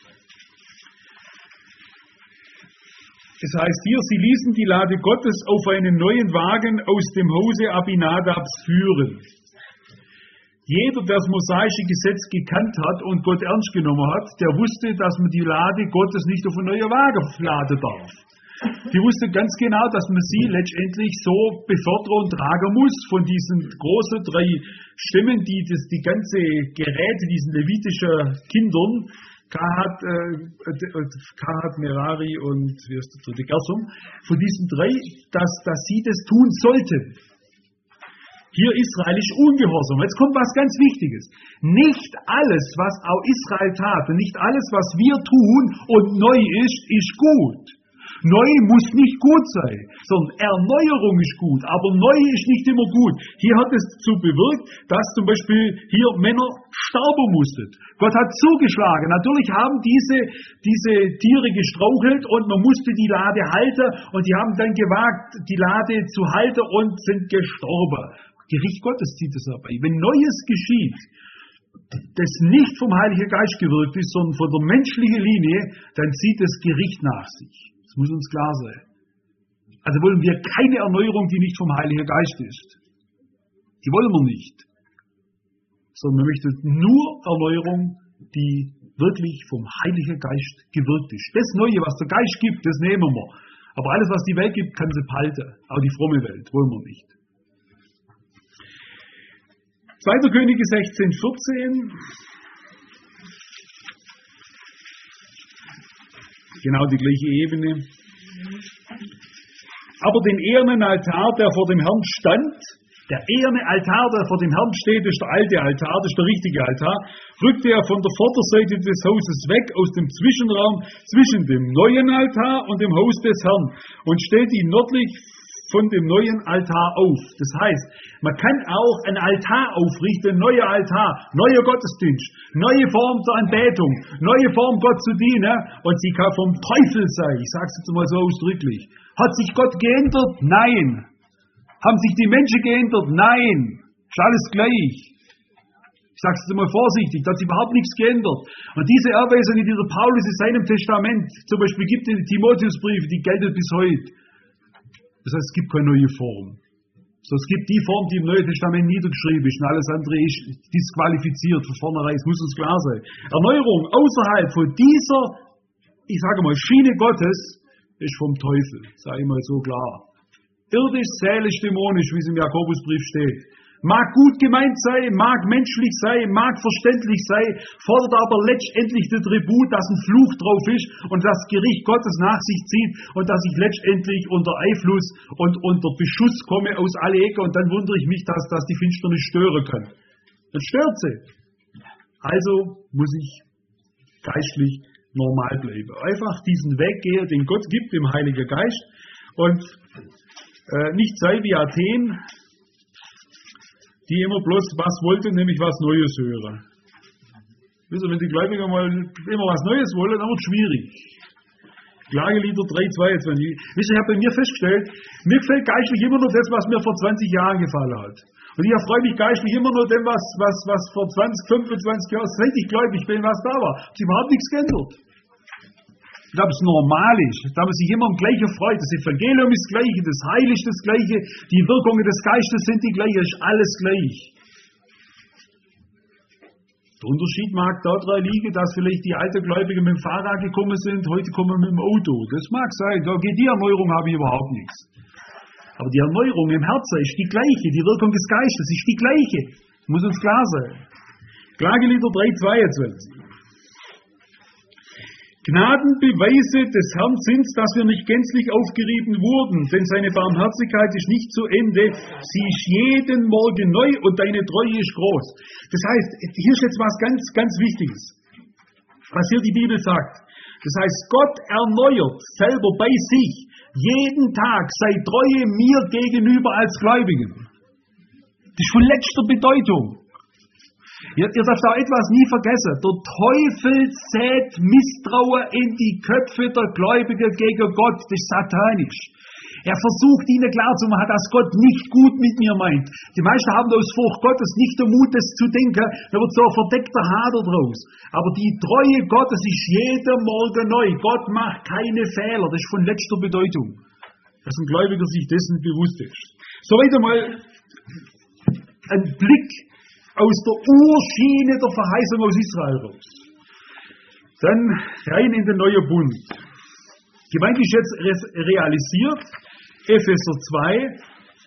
es heißt hier, sie ließen die Lade Gottes auf einen neuen Wagen aus dem Hause Abinadabs führen. Jeder, der das mosaische Gesetz gekannt hat und Gott ernst genommen hat, der wusste, dass man die Lade Gottes nicht auf einen neuen Wagen laden darf. Die wusste ganz genau, dass man sie letztendlich so befördern und tragen muss von diesen großen 3 Stämmen, die die ganze Geräte, diesen levitischen Kindern, Kahat, Merari und wie heißt der dritte, Gersom, von diesen 3, dass sie das tun sollten. hier israelisch ungehorsam. Jetzt kommt was ganz Wichtiges. Nicht alles, was auch Israel tat und nicht alles, was wir tun und neu ist, ist gut. Neu muss nicht gut sein, sondern Erneuerung ist gut, aber neu ist nicht immer gut. Hier hat es dazu bewirkt, dass zum Beispiel hier Männer sterben mussten. Gott hat zugeschlagen. Natürlich haben diese Tiere gestrauchelt und man musste die Lade halten und die haben dann gewagt, die Lade zu halten und sind gestorben. Gericht Gottes zieht es dabei. Wenn Neues geschieht, das nicht vom Heiligen Geist gewirkt ist, sondern von der menschlichen Linie, dann zieht es Gericht nach sich. Das muss uns klar sein. Also wollen wir keine Erneuerung, die nicht vom Heiligen Geist ist. Die wollen wir nicht. Sondern wir möchten nur Erneuerung, die wirklich vom Heiligen Geist gewirkt ist. Das Neue, was der Geist gibt, das nehmen wir. Aber alles, was die Welt gibt, kann sie behalten. Auch die fromme Welt wollen wir nicht. 2. Könige 16,14. Genau die gleiche Ebene. Aber den ehernen Altar, der vor dem Herrn stand, der eherne Altar, der vor dem Herrn steht, ist der alte Altar, das ist der richtige Altar, rückte er von der Vorderseite des Hauses weg, aus dem Zwischenraum zwischen dem neuen Altar und dem Haus des Herrn und stellte ihn nördlich von dem neuen Altar auf. Das heißt, man kann auch einen Altar aufrichten, ein neuer Altar, neuer Gottesdienst, neue Form der Anbetung, neue Form Gott zu dienen und sie kann vom Teufel sein. Ich sage es jetzt mal so ausdrücklich. Hat sich Gott geändert? Nein. Haben sich die Menschen geändert? Nein. Ist alles gleich. Ich sage es jetzt mal vorsichtig, da hat sich überhaupt nichts geändert. Und diese Erweisung, die der Paulus in seinem Testament zum Beispiel gibt in den Timotheusbriefen, die gelten bis heute. Das heißt, es gibt keine neue Form. So, es gibt die Form, die im Neuen Testament niedergeschrieben ist, und alles andere ist disqualifiziert von vornherein. Es muss uns klar sein. Erneuerung außerhalb von dieser, ich sage mal, Schiene Gottes ist vom Teufel. Sage ich mal so klar. Irdisch, seelisch, dämonisch, wie es im Jakobusbrief steht. Mag gut gemeint sein, mag menschlich sein, mag verständlich sein, fordert aber letztendlich den Tribut, dass ein Fluch drauf ist und das Gericht Gottes nach sich zieht und dass ich letztendlich unter Einfluss und unter Beschuss komme aus alle Ecken und dann wundere ich mich, dass die Finsternis stören kann. Das stört sie. Also muss ich geistlich normal bleiben. Einfach diesen Weg gehen, den Gott gibt, dem Heiligen Geist und nicht sei wie Athen, die immer bloß was wollten, nämlich was Neues hören. Wisst ihr, wenn die Gläubiger mal immer was Neues wollen, dann wird es schwierig. Klagelieder 3,22. Wisst ihr, ich habe bei mir festgestellt, mir gefällt geistlich immer nur das, was mir vor 20 Jahren gefallen hat. Und ich erfreue mich geistlich immer nur dem, was vor 20, 25 Jahren, seit ich gläubig bin, was da war. Es hat sich überhaupt nichts geändert. Ich glaube, es normal ist, dass man sich immer am Gleichen freut. Das Evangelium ist das Gleiche, das Heil ist das Gleiche, die Wirkungen des Geistes sind die gleichen, ist alles gleich. Der Unterschied mag daran liegen, dass vielleicht die alten Gläubigen mit dem Fahrrad gekommen sind, heute kommen wir mit dem Auto. Das mag sein, da geht die Erneuerung, habe ich überhaupt nichts. Aber die Erneuerung im Herzen ist die gleiche, die Wirkung des Geistes ist die gleiche. Das muss uns klar sein. Klagelieder 3,22. Gnadenbeweise des Herrn sind, dass wir nicht gänzlich aufgerieben wurden, denn seine Barmherzigkeit ist nicht zu Ende, sie ist jeden Morgen neu und deine Treue ist groß. Das heißt, hier ist jetzt was ganz, ganz Wichtiges, was hier die Bibel sagt. Das heißt, Gott erneuert selber bei sich jeden Tag seine Treue mir gegenüber als Gläubigen. Das ist von letzter Bedeutung. Ihr dürft auch etwas nie vergessen. Der Teufel sät Misstrauen in die Köpfe der Gläubigen gegen Gott. Das ist satanisch. Er versucht ihnen klarzumachen, dass Gott nicht gut mit mir meint. Die meisten haben aus Furcht Gottes nicht den Mut, das zu denken. Da wird so ein verdeckter Hader draus. Aber die Treue Gottes ist jeden Morgen neu. Gott macht keine Fehler. Das ist von letzter Bedeutung. Dass ein Gläubiger sich dessen bewusst ist. Soweit einmal ein Blick aus der Urschiene der Verheißung aus Israel raus. Dann rein in den neuen Bund. Gemeint ist jetzt realisiert, Epheser 2.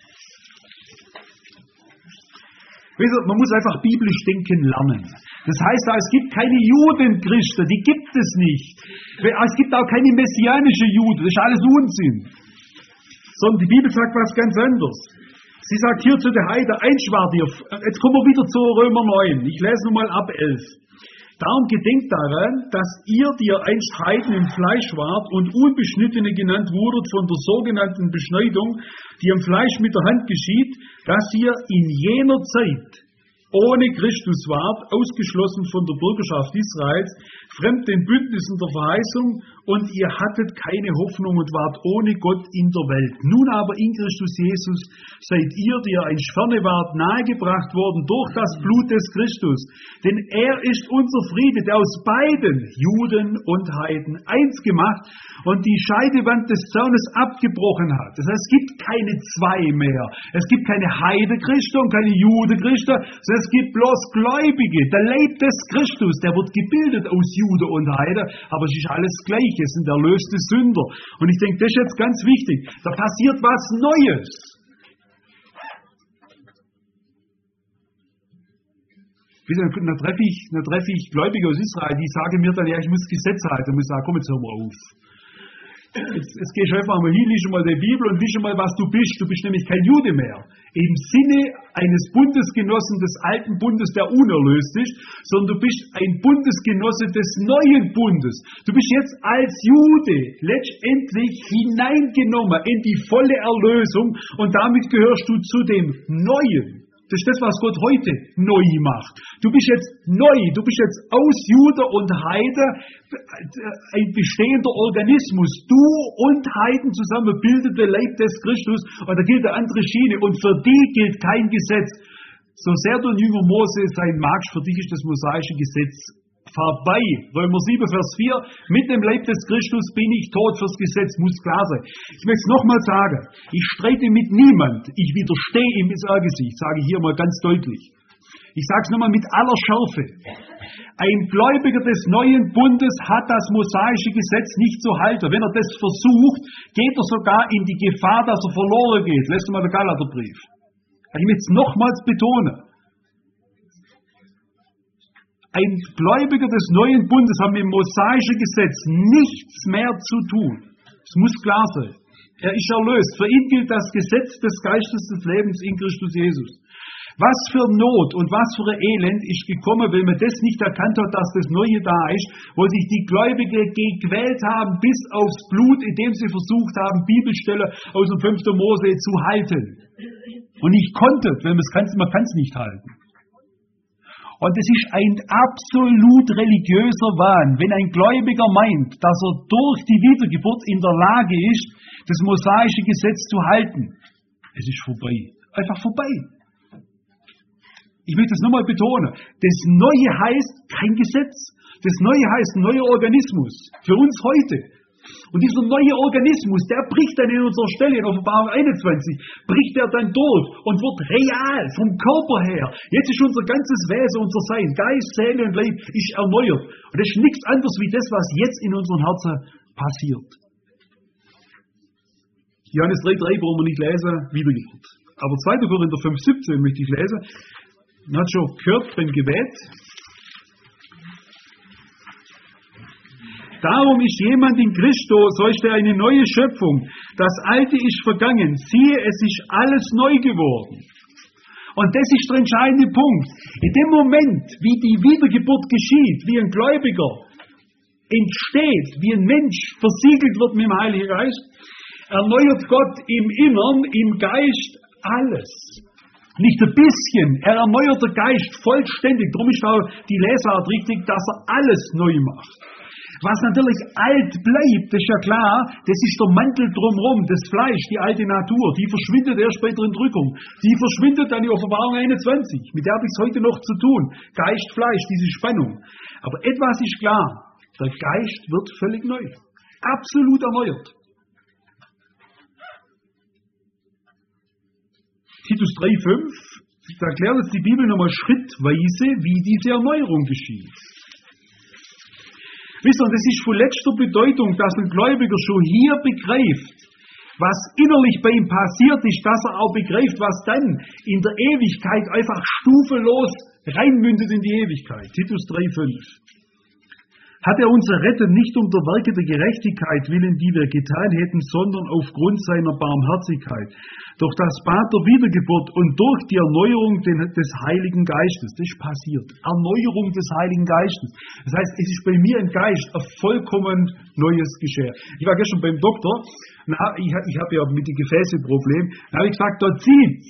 Man muss einfach biblisch denken lernen. Das heißt, es gibt keine Judenchristen, die gibt es nicht. Es gibt auch keine messianische Juden, das ist alles Unsinn. Sondern die Bibel sagt was ganz anderes. Sie sagt hier zu der Heide, einst wart ihr, jetzt kommen wir wieder zu Römer 9, ich lese nochmal ab 11. Darum gedenkt daran, dass ihr, die ihr einst Heiden im Fleisch wart und Unbeschnittene genannt wurdet von der sogenannten Beschneidung, die im Fleisch mit der Hand geschieht, dass ihr in jener Zeit ohne Christus wart, ausgeschlossen von der Bürgerschaft Israels, fremd den Bündnissen der Verheißung, und ihr hattet keine Hoffnung und wart ohne Gott in der Welt. Nun aber in Christus Jesus seid ihr, die ihr einst ferne wart, nahegebracht worden durch das Blut des Christus. Denn er ist unser Friede, der aus beiden, Juden und Heiden, eins gemacht und die Scheidewand des Zaunes abgebrochen hat. Das heißt, es gibt keine zwei mehr. Es gibt keine Heidechristen und keine Judechristen, sondern es gibt bloß Gläubige. Der Leib des Christus, der wird gebildet aus Jude und Heide, aber es ist alles gleich. Es sind erlöste Sünder. Und ich denke, das ist jetzt ganz wichtig. Da passiert was Neues. Da treffe ich Gläubige aus Israel, die sagen mir dann, ja, ich muss Gesetze halten. Und ich sage, komm, jetzt hör mal auf. Jetzt gehst du einfach mal hin, lies mal die Bibel und lies mal, was du bist. Du bist nämlich kein Jude mehr. Im Sinne eines Bundesgenossen des alten Bundes, der unerlöst ist, sondern du bist ein Bundesgenosse des neuen Bundes. Du bist jetzt als Jude letztendlich hineingenommen in die volle Erlösung und damit gehörst du zu dem Neuen. Das ist das, was Gott heute neu macht. Du bist jetzt neu, du bist jetzt aus Jude und Heide ein bestehender Organismus. Du und Heiden zusammen bildet der Leib des Christus und da gilt eine andere Schiene und für die gilt kein Gesetz. So sehr du ein Jünger Mose sein magst, für dich ist das mosaische Gesetz vorbei. Römer 7, Vers 4, mit dem Leib des Christus bin ich tot fürs Gesetz, muss klar sein. Ich möchte es nochmal sagen, ich streite mit niemand, ich widerstehe ihm ins Angesicht, sage ich hier mal ganz deutlich. Ich sage es nochmal mit aller Schärfe. Ein Gläubiger des neuen Bundes hat das mosaische Gesetz nicht zu halten. Wenn er das versucht, geht er sogar in die Gefahr, dass er verloren geht. Lest mal den Galaterbrief. Ich möchte es nochmals betonen. Ein Gläubiger des neuen Bundes hat mit dem mosaischen Gesetz nichts mehr zu tun. Es muss klar sein. Er ist erlöst. Für ihn gilt das Gesetz des Geistes des Lebens in Christus Jesus. Was für Not und was für ein Elend ist gekommen, weil man das nicht erkannt hat, dass das Neue da ist, wo sich die Gläubigen gequält haben bis aufs Blut, indem sie versucht haben, Bibelstellen aus dem 5. Mose zu halten. Und nicht konnte, weil man kann es nicht halten. Und es ist ein absolut religiöser Wahn, wenn ein Gläubiger meint, dass er durch die Wiedergeburt in der Lage ist, das mosaische Gesetz zu halten. Es ist vorbei. Einfach vorbei. Ich möchte das nochmal betonen. Das Neue heißt kein Gesetz. Das Neue heißt ein neuer Organismus. Für uns heute. Und dieser neue Organismus, der bricht dann in unserer Stelle, in Offenbarung 21, bricht er dann durch und wird real, vom Körper her. Jetzt ist unser ganzes Wesen, unser Sein, Geist, Seele und Leib, ist erneuert. Und das ist nichts anderes wie das, was jetzt in unseren Herzen passiert. Johannes 3,3 brauchen wir nicht lesen, Wiedergeburt. Aber 2. Korinther 5,17 möchte ich lesen. Man hat schon gehört beim Gebet. Darum ist jemand in Christo, so ist er eine neue Schöpfung. Das Alte ist vergangen. Siehe, es ist alles neu geworden. Und das ist der entscheidende Punkt. In dem Moment, wie die Wiedergeburt geschieht, wie ein Gläubiger entsteht, wie ein Mensch versiegelt wird mit dem Heiligen Geist, erneuert Gott im Innern, im Geist alles. Nicht ein bisschen, er erneuert den Geist vollständig. Darum ist auch die Lesart richtig, dass er alles neu macht. Was natürlich alt bleibt, das ist ja klar, das ist der Mantel drumherum, das Fleisch, die alte Natur, die verschwindet erst bei der Entrückung. Die verschwindet dann in Offenbarung 21, mit der habe ich es heute noch zu tun. Geist, Fleisch, diese Spannung. Aber etwas ist klar, der Geist wird völlig neu, absolut erneuert. Titus 3,5, da erklärt uns die Bibel nochmal schrittweise, wie diese Erneuerung geschieht. Wisst ihr, das ist von letzter Bedeutung, dass ein Gläubiger schon hier begreift, was innerlich bei ihm passiert ist, dass er auch begreift, was dann in der Ewigkeit einfach stufenlos reinmündet in die Ewigkeit. Titus 3,5. Hat er uns errettet, nicht um der Werke der Gerechtigkeit willen, die wir getan hätten, sondern aufgrund seiner Barmherzigkeit, durch das Bad der Wiedergeburt und durch die Erneuerung des Heiligen Geistes. Das ist passiert. Erneuerung des Heiligen Geistes. Das heißt, es ist bei mir im Geist ein vollkommen neues Geschehen. Ich war gestern beim Doktor, ich habe ja mit den Gefäßen ein Problem, da habe ich gesagt, da zieht's.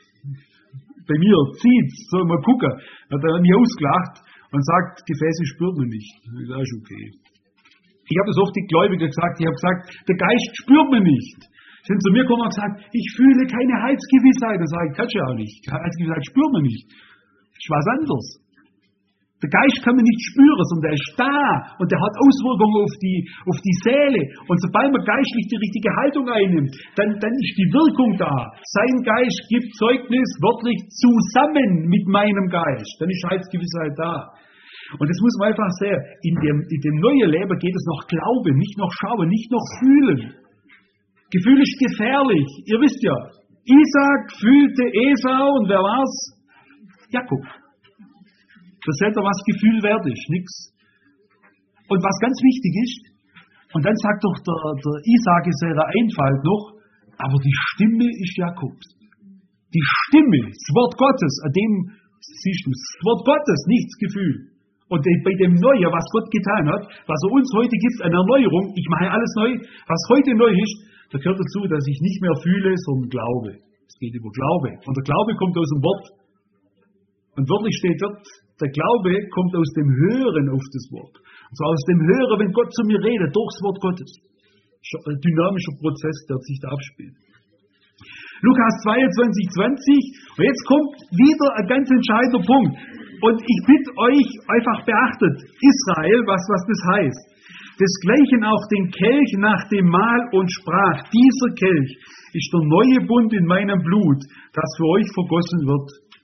Bei mir zieht's. Soll mal gucken. Da hat er mich ausgelacht und sagt, Gefäße spürt man nicht. Das ist okay. Ich habe das oft die Gläubiger gesagt, ich habe gesagt, der Geist spürt man nicht. Sie sind zu mir gekommen und gesagt, ich fühle keine Heilsgewissheit. Dann sage ich, kannst du ja auch nicht. Heilsgewissheit spürt man nicht. Das ist was anderes. Der Geist kann man nicht spüren, sondern der ist da und der hat Auswirkungen auf die Seele. Und sobald man geistlich die richtige Haltung einnimmt, dann ist die Wirkung da. Sein Geist gibt Zeugnis wörtlich zusammen mit meinem Geist. Dann ist Heilsgewissheit da. Und das muss man einfach sehen. In dem neuen Leben geht es noch Glauben, nicht noch Schauen, nicht noch Fühlen. Gefühl ist gefährlich. Ihr wisst ja, Isaac fühlte Esau und wer war's? Jakob. Das seht ihr, was Gefühl wert ist, nix. Und was ganz wichtig ist, und dann sagt doch der Isaac in seiner Einfalt noch, aber die Stimme ist Jakobs. Die Stimme, das Wort Gottes, an dem siehst du, das Wort Gottes, nicht das Gefühl. Und bei dem Neuen, was Gott getan hat, was er uns heute gibt, eine Erneuerung, ich mache alles neu, was heute neu ist, da gehört dazu, dass ich nicht mehr fühle, sondern glaube. Es geht über Glaube. Und der Glaube kommt aus dem Wort. Und wörtlich steht dort, der Glaube kommt aus dem Hören auf das Wort. Und zwar aus dem Hören, wenn Gott zu mir redet, durchs Wort Gottes. Ein dynamischer Prozess, der sich da abspielt. Lukas 22, 20. Und jetzt kommt wieder ein ganz entscheidender Punkt. Und ich bitte euch, einfach beachtet, Israel, was das heißt. Desgleichen auch den Kelch nach dem Mahl und sprach, dieser Kelch ist der neue Bund in meinem Blut, das für euch vergossen wird.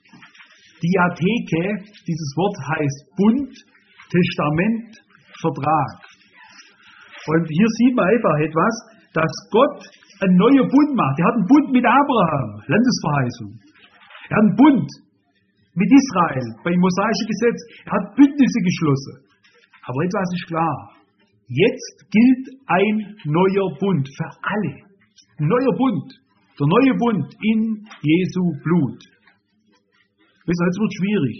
Diatheke, dieses Wort heißt Bund, Testament, Vertrag. Und hier sieht man einfach etwas, dass Gott einen neuen Bund macht. Er hat einen Bund mit Abraham, Landesverheißung. Er hat einen Bund mit Israel, beim mosaischen Gesetz. Er hat Bündnisse geschlossen. Aber etwas ist klar. Jetzt gilt ein neuer Bund für alle. Ein neuer Bund. Der neue Bund in Jesu Blut. Wisst ihr, jetzt wird es schwierig.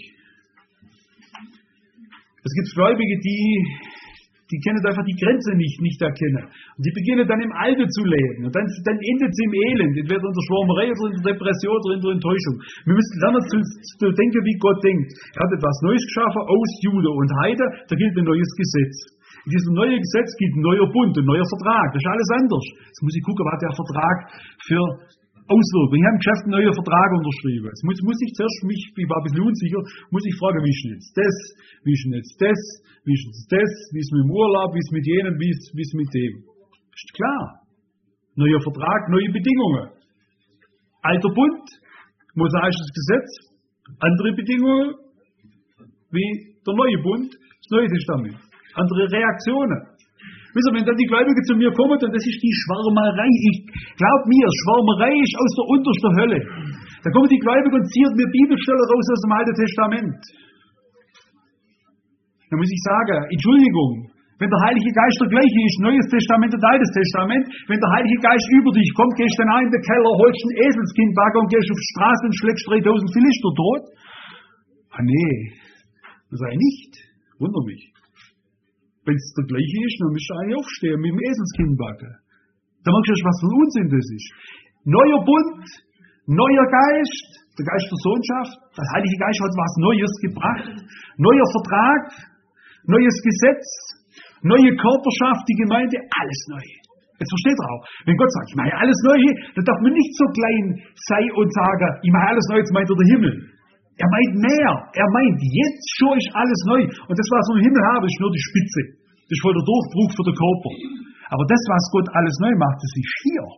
Es gibt Gläubige, die können einfach die Grenze nicht erkennen. Und die beginnen dann im Alten zu leben. Und dann endet es im Elend, entweder in der Schwärmerei oder in der Depression oder in der Enttäuschung. Wir müssen lernen zu denken, wie Gott denkt. Er hat etwas Neues geschaffen aus Jude und Heide, da gilt ein neues Gesetz. In diesem neuen Gesetz gilt ein neuer Bund, ein neuer Vertrag. Das ist alles anders. Jetzt muss ich gucken, was hat der Vertrag für Auswirkungen. Ich habe im Geschäft einen neuen Vertrag unterschrieben. Jetzt muss ich zuerst, ich war ein bisschen unsicher, muss ich fragen, wie ist denn jetzt das, wie ist denn jetzt das, wie ist jetzt das, wie ist mit dem Urlaub, wie ist mit jenem, wie ist mit dem. Ist klar. Neuer Vertrag, neue Bedingungen. Alter Bund, mosaisches Gesetz, andere Bedingungen, wie der neue Bund, das Neue Testament. Andere Reaktionen. Wisst ihr, wenn dann die Gläubigen zu mir kommen, und das ist die Schwärmerei, glaub mir, Schwärmerei ist aus der untersten Hölle. Da kommen die Gläubigen und ziehen mir Bibelstellen raus aus dem Alten Testament. Da muss ich sagen, Entschuldigung, wenn der Heilige Geist der gleiche ist, Neues Testament und Altes Testament, wenn der Heilige Geist über dich kommt, gehst du dann auch in den Keller, holst ein Eselskindbagger und gehst auf die Straße und schlägst 3000 Philister tot? Ah nee, das sei nicht. Wunder mich. Wenn es der gleiche ist, dann müsst ihr eigentlich aufstehen mit dem Eselskindbagger. Da merkst du, was für ein Unsinn das ist. Neuer Bund, neuer Geist, der Geist der Sohnschaft, der Heilige Geist hat was Neues gebracht, neuer Vertrag, neues Gesetz, neue Körperschaft, die Gemeinde, alles neu. Jetzt versteht ihr auch. Wenn Gott sagt, ich mache alles neu, dann darf man nicht so klein sein und sagen, ich mache alles neu, jetzt meint er der Himmel. Er meint mehr. Er meint, jetzt schon ist alles neu. Und das, was wir im Himmel haben, ist nur die Spitze. Das ist voll der Durchbruch für den Körper. Aber das, was Gott alles neu macht, das ist hier.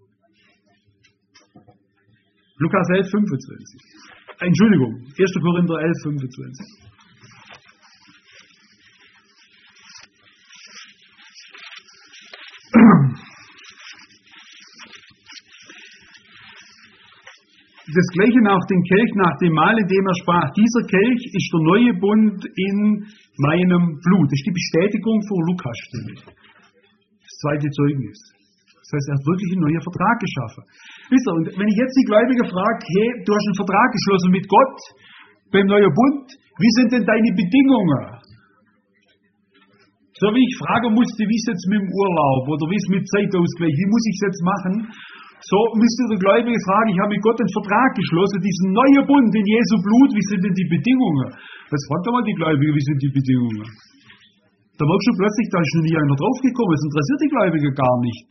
Lukas 11, 25. Entschuldigung, 1. Korinther 11, 25. Desgleichen auch den Kelch nach dem Mahl, in dem er sprach, dieser Kelch ist der neue Bund in meinem Blut. Das ist die Bestätigung vor Lukas-Stelle. Das zweite Zeugnis. Das heißt, er hat wirklich einen neuen Vertrag geschaffen. Wisst ihr, und wenn ich jetzt die Gläubiger frage, hey, du hast einen Vertrag geschlossen mit Gott beim neuen Bund, wie sind denn deine Bedingungen? So wie ich fragen musste, wie ist es jetzt mit dem Urlaub oder wie ist es mit Zeitausgleich, wie muss ich es jetzt machen? So müsste der Gläubige fragen, ich habe mit Gott einen Vertrag geschlossen, diesen neuen Bund in Jesu Blut, wie sind denn die Bedingungen? Das fragt doch mal die Gläubige, wie sind die Bedingungen? Da merkst du plötzlich, da ist noch nie einer draufgekommen, es interessiert die Gläubige gar nicht.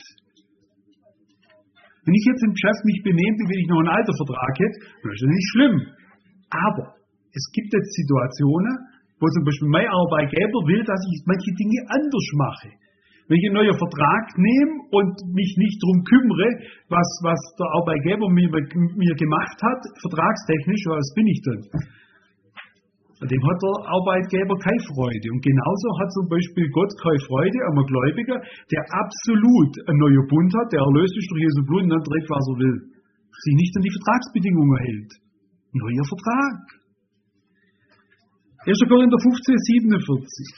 Wenn ich jetzt im Geschäft mich benehme, wie wenn ich noch einen alten Vertrag hätte, dann ist das nicht schlimm. Aber es gibt jetzt Situationen, wo zum Beispiel mein Arbeitgeber will, dass ich manche Dinge anders mache. Wenn ich einen neuen Vertrag nehme und mich nicht darum kümmere, was der Arbeitgeber mir gemacht hat, vertragstechnisch, was bin ich denn? An dem hat der Arbeitgeber keine Freude. Und genauso hat zum Beispiel Gott keine Freude an einem Gläubiger, der absolut einen neuen Bund hat, der erlöst ist durch Jesu Blut und dann trägt, was er will. Sich nicht an die Vertragsbedingungen hält. Neuer Vertrag. 1. Korinther 15, 47.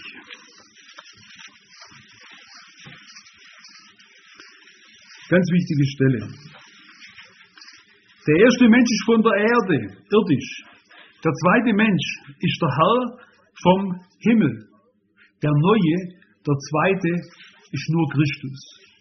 Ganz wichtige Stelle. Der erste Mensch ist von der Erde, irdisch. Der zweite Mensch ist der Herr vom Himmel. Der Neue, der Zweite, ist nur Christus.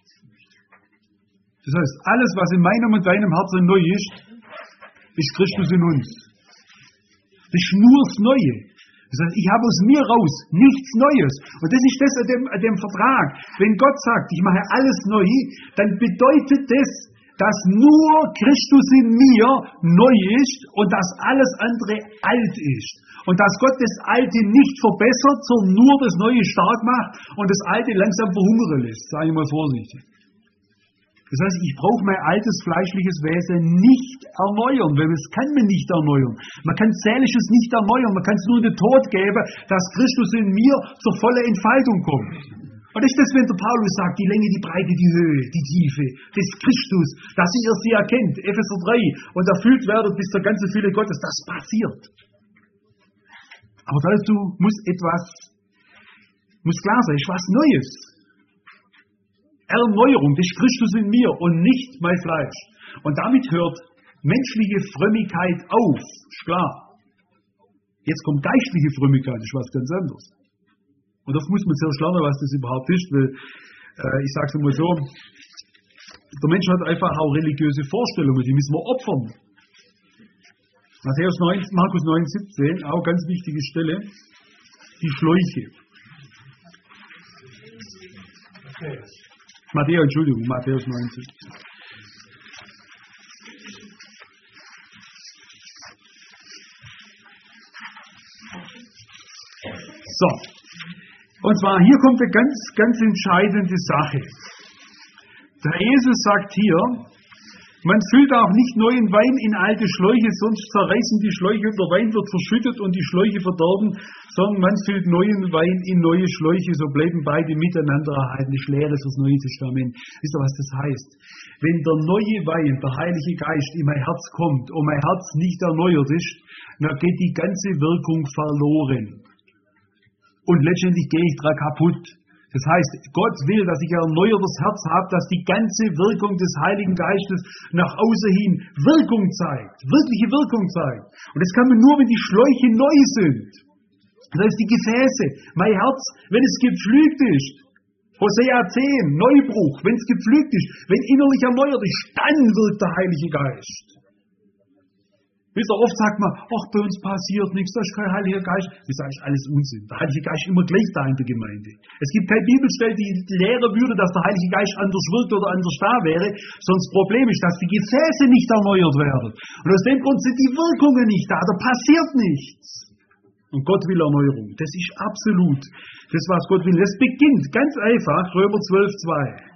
Das heißt, alles, was in meinem und deinem Herzen neu ist, ist Christus in uns. Das ist nur das Neue. Das heißt, ich habe aus mir raus nichts Neues. Und das ist das an dem Vertrag. Wenn Gott sagt, ich mache alles neu, dann bedeutet das, dass nur Christus in mir neu ist und dass alles andere alt ist. Und dass Gott das Alte nicht verbessert, sondern nur das Neue stark macht und das Alte langsam verhungern lässt. Sage ich mal vorsichtig. Das heißt, ich brauche mein altes fleischliches Wesen nicht erneuern, weil es kann man nicht erneuern. Man kann Seelisches nicht erneuern, man kann es nur in den Tod geben, dass Christus in mir zur vollen Entfaltung kommt. Und das ist das, wenn der Paulus sagt, die Länge, die Breite, die Höhe, die Tiefe des Christus, dass ihr sie erkennt, Epheser 3, und erfüllt werdet bis zur ganzen Fülle Gottes, das passiert. Aber dazu muss klar sein, ist was Neues. Erneuerung, das ist Christus in mir und nicht mein Fleisch. Und damit hört menschliche Frömmigkeit auf, ist klar. Jetzt kommt geistliche Frömmigkeit, das ist was ganz anderes. Und das muss man zuerst lernen, was das überhaupt ist, weil, ich sage es mal so, der Mensch hat einfach auch religiöse Vorstellungen, die müssen wir opfern. Markus 9, 17, auch ganz wichtige Stelle, die Schläuche. Matthäus 19. So, und zwar hier kommt eine ganz, ganz entscheidende Sache. Der Jesus sagt hier, man füllt auch nicht neuen Wein in alte Schläuche, sonst zerreißen die Schläuche und der Wein wird verschüttet und die Schläuche verdorben, sondern man füllt neuen Wein in neue Schläuche, so bleiben beide miteinander erhalten. Die Lehre fürs Neue Testament. Wisst ihr, was das heißt? Wenn der neue Wein, der Heilige Geist, in mein Herz kommt und mein Herz nicht erneuert ist, dann geht die ganze Wirkung verloren. Und letztendlich gehe ich daran kaputt. Das heißt, Gott will, dass ich ein erneuertes Herz habe, dass die ganze Wirkung des Heiligen Geistes nach außen hin Wirkung zeigt, wirkliche Wirkung zeigt. Und das kann man nur, wenn die Schläuche neu sind. Das heißt, die Gefäße, mein Herz, wenn es gepflügt ist. Hosea 10, Neubruch, wenn es gepflügt ist, wenn innerlich erneuert ist, dann wirkt der Heilige Geist. Wisst ihr, oft sagt man, ach, bei uns passiert nichts, da ist kein Heiliger Geist. Das ist eigentlich alles Unsinn. Der Heilige Geist ist immer gleich da in der Gemeinde. Es gibt keine Bibelstelle, die lehren würde, dass der Heilige Geist anders wirkt oder anders da wäre, sondern das Problem ist, dass die Gefäße nicht erneuert werden. Und aus dem Grund sind die Wirkungen nicht da, da passiert nichts. Und Gott will Erneuerung. Das ist absolut das, was Gott will. Das beginnt ganz einfach, Römer 12, 2.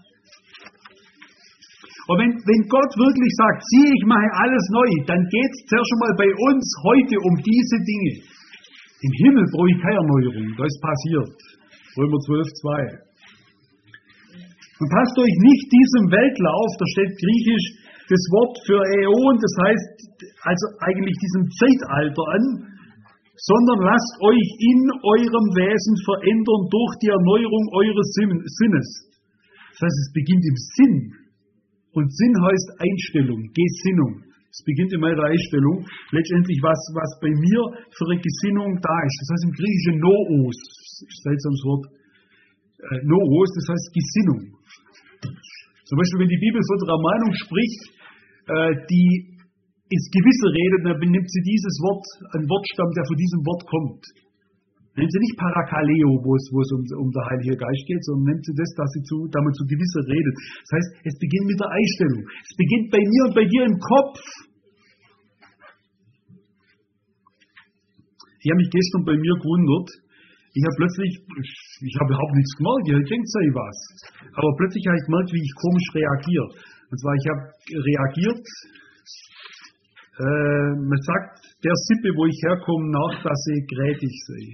Und wenn Gott wirklich sagt, siehe, ich mache alles neu, dann geht es zuerst schon mal bei uns heute um diese Dinge. Im Himmel brauche ich keine Erneuerung, das ist passiert. Römer 12, 2. Und passt euch nicht diesem Weltlauf, da steht griechisch das Wort für Äon, das heißt also eigentlich diesem Zeitalter an, sondern lasst euch in eurem Wesen verändern durch die Erneuerung eures Sinnes. Das heißt, es beginnt im Sinn. Und Sinn heißt Einstellung, Gesinnung. Es beginnt in meiner Einstellung. Letztendlich, was bei mir für eine Gesinnung da ist. Das heißt im Griechischen Noos. Das ist ein seltsames Wort. Noos, das heißt Gesinnung. Zum Beispiel, wenn die Bibel von der Ermahnung spricht, die ins Gewisse redet, dann benimmt sie dieses Wort, einen Wortstamm, der von diesem Wort kommt. Nennt sie nicht Parakaleo, wo es um der Heilige Geist geht, sondern nennt sie das, dass sie damit zu Gewisse redet. Das heißt, es beginnt mit der Einstellung. Es beginnt bei mir und bei dir im Kopf. Ich habe mich gestern bei mir gewundert. Ich habe überhaupt nichts gemerkt, ich denke, sei was. Aber plötzlich habe ich gemerkt, wie ich komisch reagiere. Und zwar, ich habe reagiert, man sagt, der Sippe, wo ich herkomme, nach, dass sie grätig sei.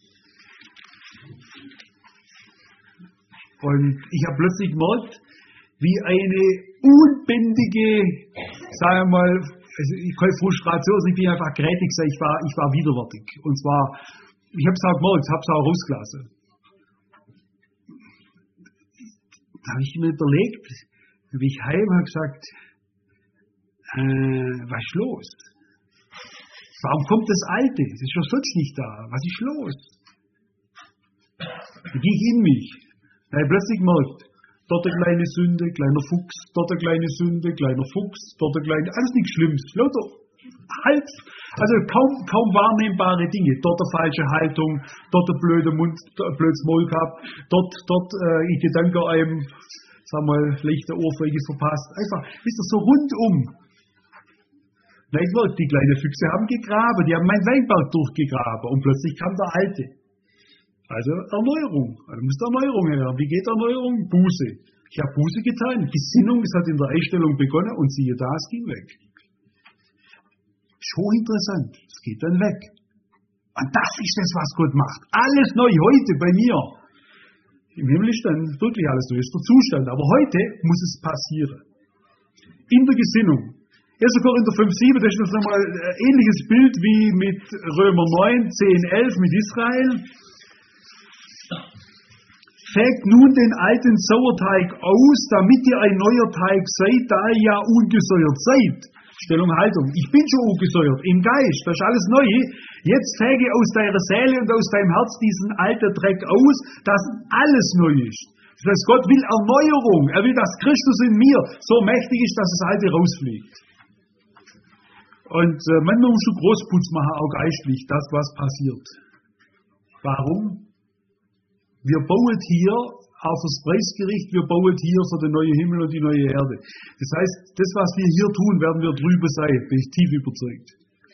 Und ich habe plötzlich gemerkt, wie eine unbändige, sagen wir mal, ich kann Frustration, ich bin einfach grätig, ich war widerwärtig. Und zwar, ich habe es auch gemerkt, habe es auch rausgelassen. Da habe ich mir überlegt, wie ich heim habe gesagt, was ist los? Warum kommt das Alte? Das ist doch sonst nicht da. Was ist los? Dann gehe ich in mich. Da habe ich plötzlich gemerkt, dort eine kleine Sünde, kleiner Fuchs, dort eine kleine Sünde, kleiner Fuchs, dort eine kleine, alles nichts Schlimmes. Lauter halb, also kaum wahrnehmbare Dinge. Dort eine falsche Haltung, dort ein blöder Mund, ein blödes Maul gehabt, dort in Gedanken einem, sagen wir mal, leichte Ohrfeige verpasst. Einfach, ist das so rundum. Nein, die kleinen Füchse haben gegraben, die haben meinen Weinberg durchgegraben und plötzlich kam der Alte. Also Erneuerung. Also muss Erneuerung her. Wie geht Erneuerung? Buße. Ich habe Buße getan. Gesinnung, das hat in der Einstellung begonnen und siehe da, es ging weg. Schon interessant. Es geht dann weg. Und das ist das, was Gott macht. Alles neu, heute bei mir. Im Himmel ist dann wirklich alles neu, ist der Zustand. Aber heute muss es passieren. In der Gesinnung. 1. Korinther 5,7, das ist jetzt nochmal ein ähnliches Bild wie mit Römer 9, 10, 11 mit Israel. Fegt nun den alten Sauerteig aus, damit ihr ein neuer Teig seid, da ihr ja ungesäuert seid. Stellung, Haltung. Ich bin schon ungesäuert, im Geist, das ist alles neu. Jetzt fege aus deiner Seele und aus deinem Herz diesen alten Dreck aus, dass alles neu ist. Das heißt, Gott will Erneuerung. Er will, dass Christus in mir so mächtig ist, dass das Alte rausfliegt. Und manchmal musst du Großputz machen, auch geistlich, das, was passiert. Warum? Wir bauen hier auf das Preisgericht, wir bauen hier für den neuen Himmel und die neue Erde. Das heißt, das, was wir hier tun, werden wir drüber sein, bin ich tief überzeugt.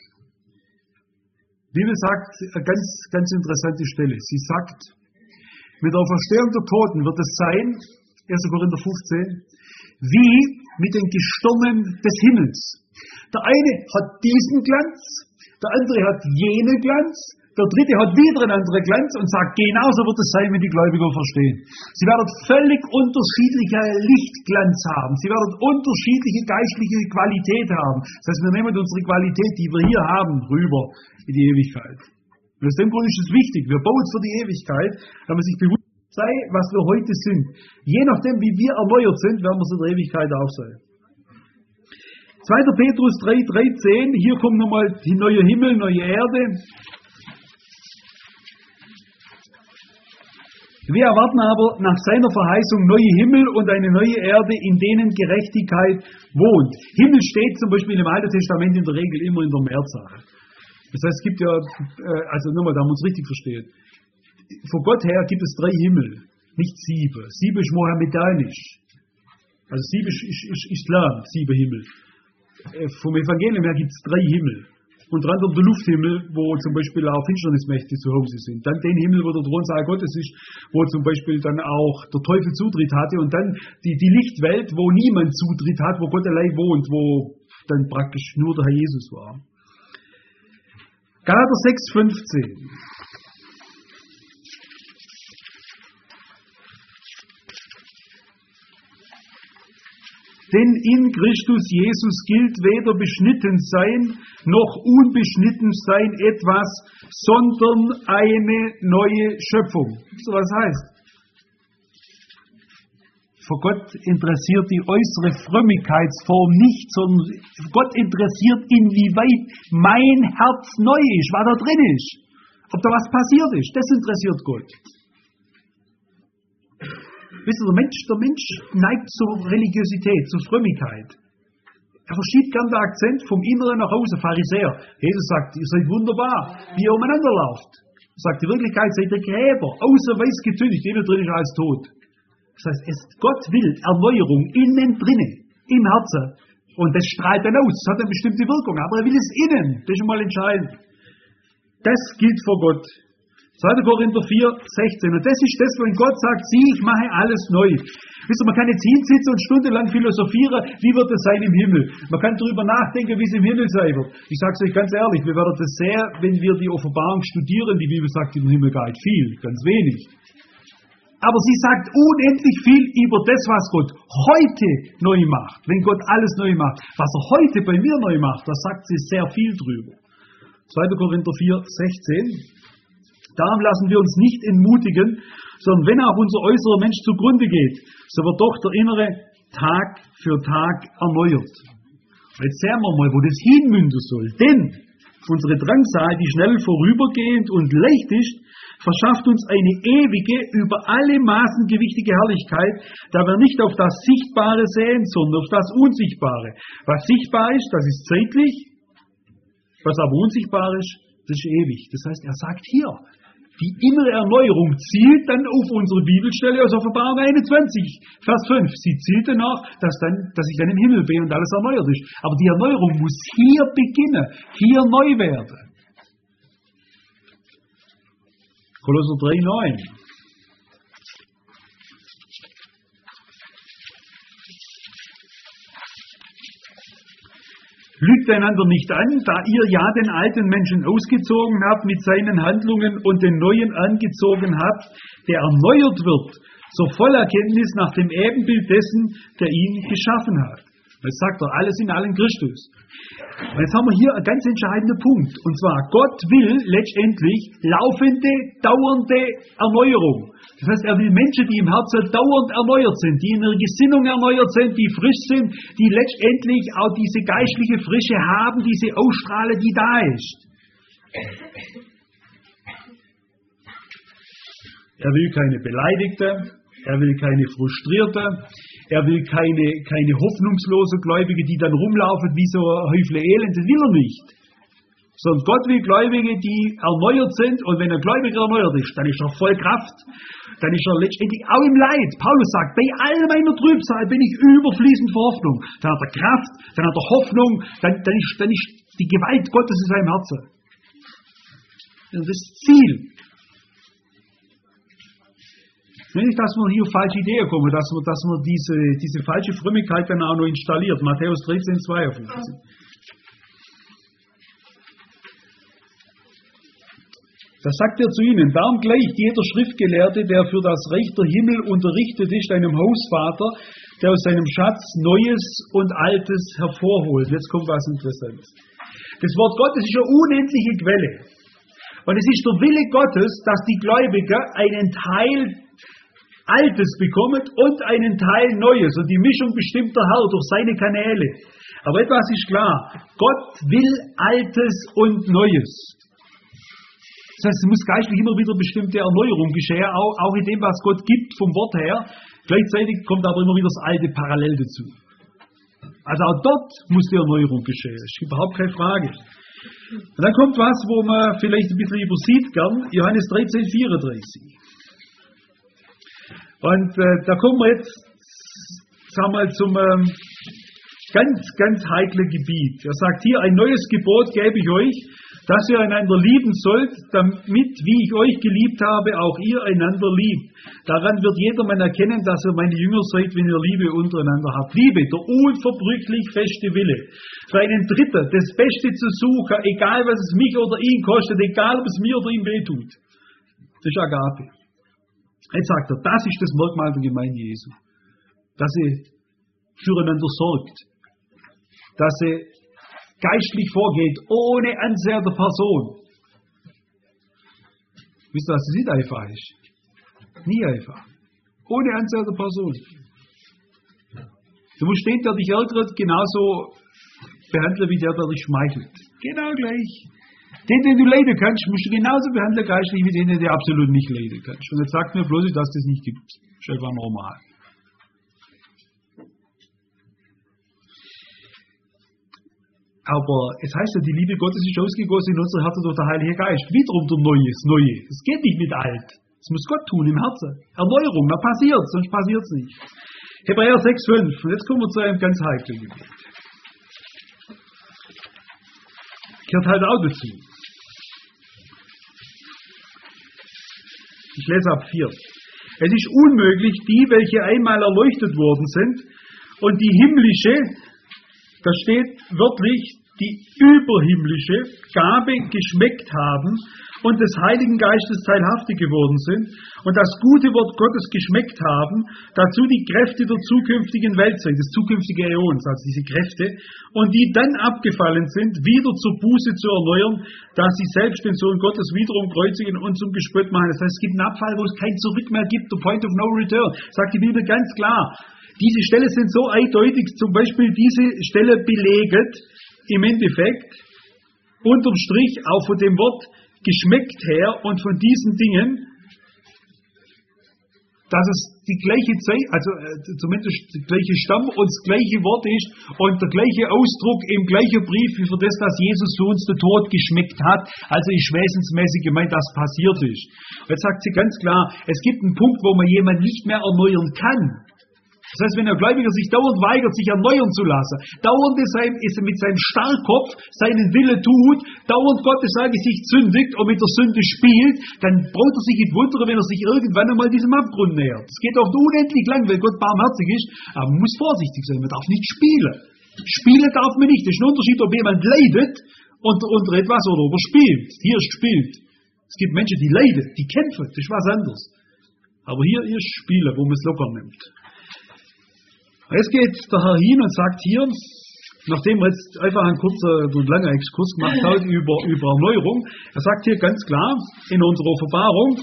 Die Bibel sagt eine ganz, ganz interessante Stelle. Sie sagt, mit der Auferstehung der Toten wird es sein, 1. Korinther 15, wie mit den Gestirnen des Himmels. Der eine hat diesen Glanz, der andere hat jenen Glanz, der dritte hat wieder einen anderen Glanz und sagt, genauso wird es sein, wenn die Gläubiger verstehen. Sie werden völlig unterschiedliche Lichtglanz haben. Sie werden unterschiedliche geistliche Qualität haben. Das heißt, wir nehmen unsere Qualität, die wir hier haben, rüber in die Ewigkeit. Und aus dem Grund ist es wichtig. Wir bauen es für die Ewigkeit, wenn man sich bewusst sei, was wir heute sind. Je nachdem, wie wir erneuert sind, werden wir es in der Ewigkeit auch sein. 2. Petrus 3,13, hier kommt nochmal die neue Himmel, neue Erde. Wir erwarten aber nach seiner Verheißung neue Himmel und eine neue Erde, in denen Gerechtigkeit wohnt. Himmel steht zum Beispiel im Alten Testament in der Regel immer in der Mehrzahl. Das heißt, es gibt ja, also nochmal, da haben wir uns richtig verstehen. Von Gott her gibt es 3 Himmel, nicht 7. 7 ist mohammedanisch. Also 7 ist Islam, 7 Himmel. Vom Evangelium her gibt es 3 Himmel. Unter anderem der Lufthimmel, wo zum Beispiel auch Finsternismächte zu Hause sind. Dann den Himmel, wo der Thronsaal Gottes ist, wo zum Beispiel dann auch der Teufel Zutritt hatte. Und dann die Lichtwelt, wo niemand Zutritt hat, wo Gott allein wohnt, wo dann praktisch nur der Herr Jesus war. Galater 6,15. Denn in Christus Jesus gilt weder beschnitten sein noch unbeschnitten sein etwas, sondern eine neue Schöpfung. Wisst ihr, was das heißt? Vor Gott interessiert die äußere Frömmigkeitsform nicht, sondern Gott interessiert, inwieweit mein Herz neu ist, was da drin ist. Ob da was passiert ist, das interessiert Gott. Wisst ihr, der Mensch neigt zur Religiosität, zur Frömmigkeit. Er verschiebt gern den Akzent vom Inneren nach außen, Pharisäer. Jesus sagt, ihr seid wunderbar, wie ihr umeinander lauft. Er sagt, die Wirklichkeit seid ihr Gräber, außer weiß getüncht, innen drin ist alles tot. Das heißt, Gott will Erneuerung innen drinnen, im Herzen. Und das strahlt dann aus, das hat eine bestimmte Wirkung, aber er will es innen, das ist schon mal entscheidend. Das gilt vor Gott. 2. Korinther 4, 16. Und das ist das, wenn Gott sagt, sieh, ich mache alles neu. Wisst ihr, man kann jetzt hinsitzen und stundenlang philosophieren, wie wird es sein im Himmel. Man kann darüber nachdenken, wie es im Himmel sein wird. Ich sage es euch ganz ehrlich, wir werden das sehr, wenn wir die Offenbarung studieren, die Bibel sagt im Himmel gar nicht viel, ganz wenig. Aber sie sagt unendlich viel über das, was Gott heute neu macht. Wenn Gott alles neu macht, was er heute bei mir neu macht, da sagt sie sehr viel drüber. 2. Korinther 4, 16. Darum lassen wir uns nicht entmutigen, sondern wenn auch unser äußerer Mensch zugrunde geht, so wird doch der innere Tag für Tag erneuert. Jetzt sehen wir mal, wo das hinmünden soll. Denn unsere Drangsal, die schnell vorübergehend und leicht ist, verschafft uns eine ewige, über alle Maßen gewichtige Herrlichkeit, da wir nicht auf das Sichtbare sehen, sondern auf das Unsichtbare. Was sichtbar ist, das ist zeitlich, was aber unsichtbar ist, das ist ewig. Das heißt, er sagt hier, die innere Erneuerung zielt dann auf unsere Bibelstelle aus Offenbarung 21, Vers 5. Sie zielt danach, dass ich dann im Himmel bin und alles erneuert ist. Aber die Erneuerung muss hier beginnen, hier neu werden. Kolosser 3, 9. Lügt einander nicht an, da ihr ja den alten Menschen ausgezogen habt mit seinen Handlungen und den neuen angezogen habt, der erneuert wird, zur Vollerkenntnis nach dem Ebenbild dessen, der ihn geschaffen hat. Jetzt sagt er, alles in allen Christus. Und jetzt haben wir hier einen ganz entscheidenden Punkt. Und zwar, Gott will letztendlich laufende, dauernde Erneuerung. Das heißt, er will Menschen, die im Herzen dauernd erneuert sind, die in ihrer Gesinnung erneuert sind, die frisch sind, die letztendlich auch diese geistliche Frische haben, diese Ausstrahlung, die da ist. Er will keine Beleidigte, er will keine Frustrierte, er will keine hoffnungslose Gläubige, die dann rumlaufen wie so ein Häufle Elend, das will er nicht. Sondern Gott will Gläubige, die erneuert sind, und wenn ein Gläubiger erneuert ist, dann ist er voll Kraft, dann ist er letztendlich auch im Leid. Paulus sagt, bei all meiner Trübsal bin ich überfließend vor Hoffnung. Dann hat er Kraft, dann hat er Hoffnung, dann ist die Gewalt Gottes in seinem Herzen. Das ist das Ziel. Nicht, dass wir hier auf falsche Ideen kommen, dass wir diese falsche Frömmigkeit dann auch noch installiert. Matthäus 13, 52. Da sagt er zu ihnen, darum gleicht jeder Schriftgelehrte, der für das Reich der Himmel unterrichtet ist, einem Hausvater, der aus seinem Schatz Neues und Altes hervorholt. Jetzt kommt was Interessantes. Das Wort Gottes ist eine unendliche Quelle. Und es ist der Wille Gottes, dass die Gläubiger einen Teil Altes bekommen und einen Teil Neues. Und die Mischung bestimmt der Herr durch seine Kanäle. Aber etwas ist klar, Gott will Altes und Neues. Das heißt, es muss geistlich immer wieder bestimmte Erneuerung geschehen, auch in dem, was Gott gibt vom Wort her. Gleichzeitig kommt aber immer wieder das Alte parallel dazu. Also auch dort muss die Erneuerung geschehen. Das ist überhaupt keine Frage. Und dann kommt was, wo man vielleicht ein bisschen übersieht gern. Johannes 13, 34. Und da kommen wir jetzt, sagen wir mal, zum ganz heiklen Gebiet. Er sagt hier, ein neues Gebot gebe ich euch, dass ihr einander lieben sollt, damit, wie ich euch geliebt habe, auch ihr einander liebt. Daran wird jedermann erkennen, dass ihr meine Jünger seid, wenn ihr Liebe untereinander habt. Liebe, der unverbrüchlich feste Wille. Für einen Dritten, das Beste zu suchen, egal was es mich oder ihn kostet, egal ob es mir oder ihm wehtut. Das ist Agape. Jetzt sagt er, das ist das Merkmal der Gemeinde Jesu. Dass sie füreinander sorgt, dass sie geistlich vorgeht, ohne Ansehen der Person. Wisst ihr, was das nicht einfach ist? Nie einfach. Ohne Ansehen der Person. Du musst den, der dich ärgert, genauso behandeln, wie der dich schmeichelt. Genau gleich. Den du leiden kannst, musst du genauso behandeln geistlich, wie den du absolut nicht leiden kannst. Und jetzt sagt mir bloß, dass das nicht gibt. Das ist einfach normal. Aber es heißt ja, die Liebe Gottes ist ausgegossen in unsere Herzen durch den Heiligen Geist. Wiederum der Neue. Es geht nicht mit alt. Das muss Gott tun im Herzen. Erneuerung, da passiert es, sonst passiert es nicht. Hebräer 6,5. Und jetzt kommen wir zu einem ganz heiklen Gebiet. Gehört halt auch dazu. Ich lese ab 4. Es ist unmöglich, die, welche einmal erleuchtet worden sind und die himmlische, da steht wörtlich, die überhimmlische Gabe geschmeckt haben und des Heiligen Geistes teilhaftig geworden sind und das gute Wort Gottes geschmeckt haben, dazu die Kräfte der zukünftigen Weltzeit, des zukünftigen Äons, also diese Kräfte, und die dann abgefallen sind, wieder zur Buße zu erneuern, dass sie selbst den Sohn Gottes wiederum kreuzigen und zum Gespött machen. Das heißt, es gibt einen Abfall, wo es kein Zurück mehr gibt, the point of no return, sagt die Bibel ganz klar. Diese Stelle sind so eindeutig, zum Beispiel diese Stelle beleget, im Endeffekt, unterm Strich auch von dem Wort geschmeckt her und von diesen Dingen, dass es die gleiche Zeit, also zumindest der gleiche Stamm und das gleiche Wort ist und der gleiche Ausdruck im gleichen Brief wie für das, dass Jesus für uns den Tod geschmeckt hat, also ist wesensmäßig gemeint, dass passiert ist. Und jetzt sagt sie ganz klar, es gibt einen Punkt, wo man jemanden nicht mehr erneuern kann. Das heißt, wenn ein Gläubiger sich dauernd weigert, sich erneuern zu lassen, dauernd ist er mit seinem Starrkopf seinen Wille tut, dauernd Gottes Angesicht sündigt und mit der Sünde spielt, dann braucht er sich nicht wundern, wenn er sich irgendwann einmal diesem Abgrund nähert. Es geht oft unendlich lang, weil Gott barmherzig ist, aber man muss vorsichtig sein, man darf nicht spielen. Spielen darf man nicht. Das ist ein Unterschied, ob jemand leidet unter etwas oder ob er spielt. Hier ist spielt. Es gibt Menschen, die leiden, die kämpfen, das ist was anderes. Aber hier ist Spielen, wo man es locker nimmt. Jetzt geht der Herr hin und sagt hier, nachdem er jetzt einfach einen kurzen und langen Exkurs gemacht hat über Erneuerung, er sagt hier ganz klar in unserer Offenbarung,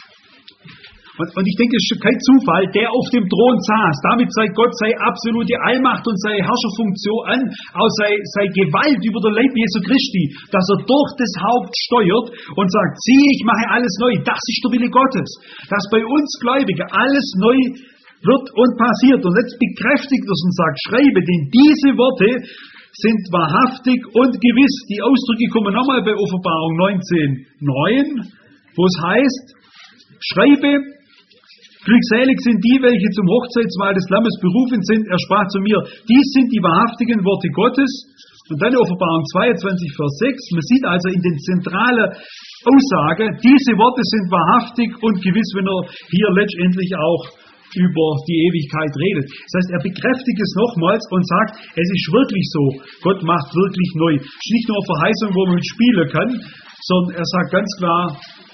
und ich denke, es ist kein Zufall, der auf dem Thron saß. Damit zeigt Gott seine absolute Allmacht und seine Herrscherfunktion an, auch seine Gewalt über den Leib Jesu Christi, dass er durch das Haupt steuert und sagt, siehe, ich mache alles neu. Das ist der Wille Gottes. Dass bei uns Gläubigen alles neu wird und passiert. Und jetzt bekräftigt es und sagt, schreibe, denn diese Worte sind wahrhaftig und gewiss. Die Ausdrücke kommen nochmal bei Offenbarung 19,9, wo es heißt, schreibe, glückselig sind die, welche zum Hochzeitsmahl des Lammes berufen sind. Er sprach zu mir, dies sind die wahrhaftigen Worte Gottes. Und dann Offenbarung 22, Vers 6. Man sieht also in den zentralen Aussage, diese Worte sind wahrhaftig und gewiss, wenn er hier letztendlich auch über die Ewigkeit redet. Das heißt, er bekräftigt es nochmals und sagt, es ist wirklich so, Gott macht wirklich neu. Es ist nicht nur eine Verheißung, wo man mit spielen kann, sondern er sagt ganz klar,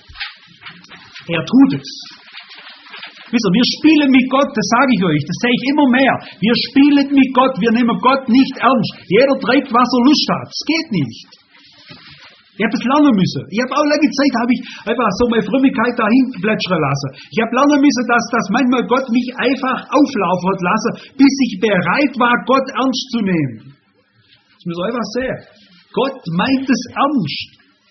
er tut es. Wisst ihr, wir spielen mit Gott, das sage ich euch, das sehe ich immer mehr. Wir spielen mit Gott, wir nehmen Gott nicht ernst. Jeder treibt, was er Lust hat. Das geht nicht. Ich habe es lernen müssen. Ich habe auch lange Zeit einfach so meine Frömmigkeit dahin plätschern lassen. Ich habe lernen müssen, dass manchmal Gott mich einfach auflaufen hat lassen, bis ich bereit war, Gott ernst zu nehmen. Das muss man einfach sehen. Gott meint es ernst.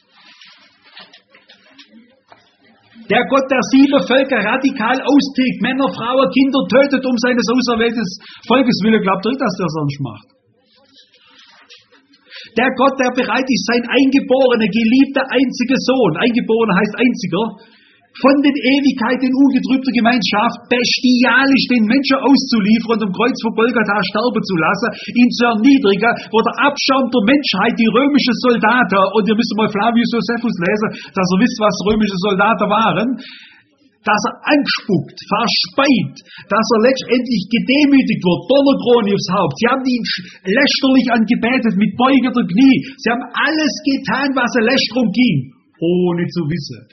Der Gott, der 7 Völker radikal austilgt, Männer, Frauen, Kinder tötet um seines auserwählten Volkes willen, glaubt ihr, dass der es ernst macht? Der Gott, der bereit ist, sein eingeborener, geliebter, einziger Sohn, eingeborener heißt einziger, von den Ewigkeiten in ungetrübter Gemeinschaft bestialisch den Menschen auszuliefern und am Kreuz von Golgatha sterben zu lassen, ihn zu erniedrigen, wo der Abschaum der Menschheit, die römischen Soldaten, und ihr müsst mal Flavius Josephus lesen, dass ihr wisst, was römische Soldaten waren, dass er anspuckt, verspeit, dass er letztendlich gedemütigt wird, Donnerkrone aufs Haupt. Sie haben ihn lästerlich angebetet mit beugender Knie. Sie haben alles getan, was er Lästerung ging, ohne zu wissen,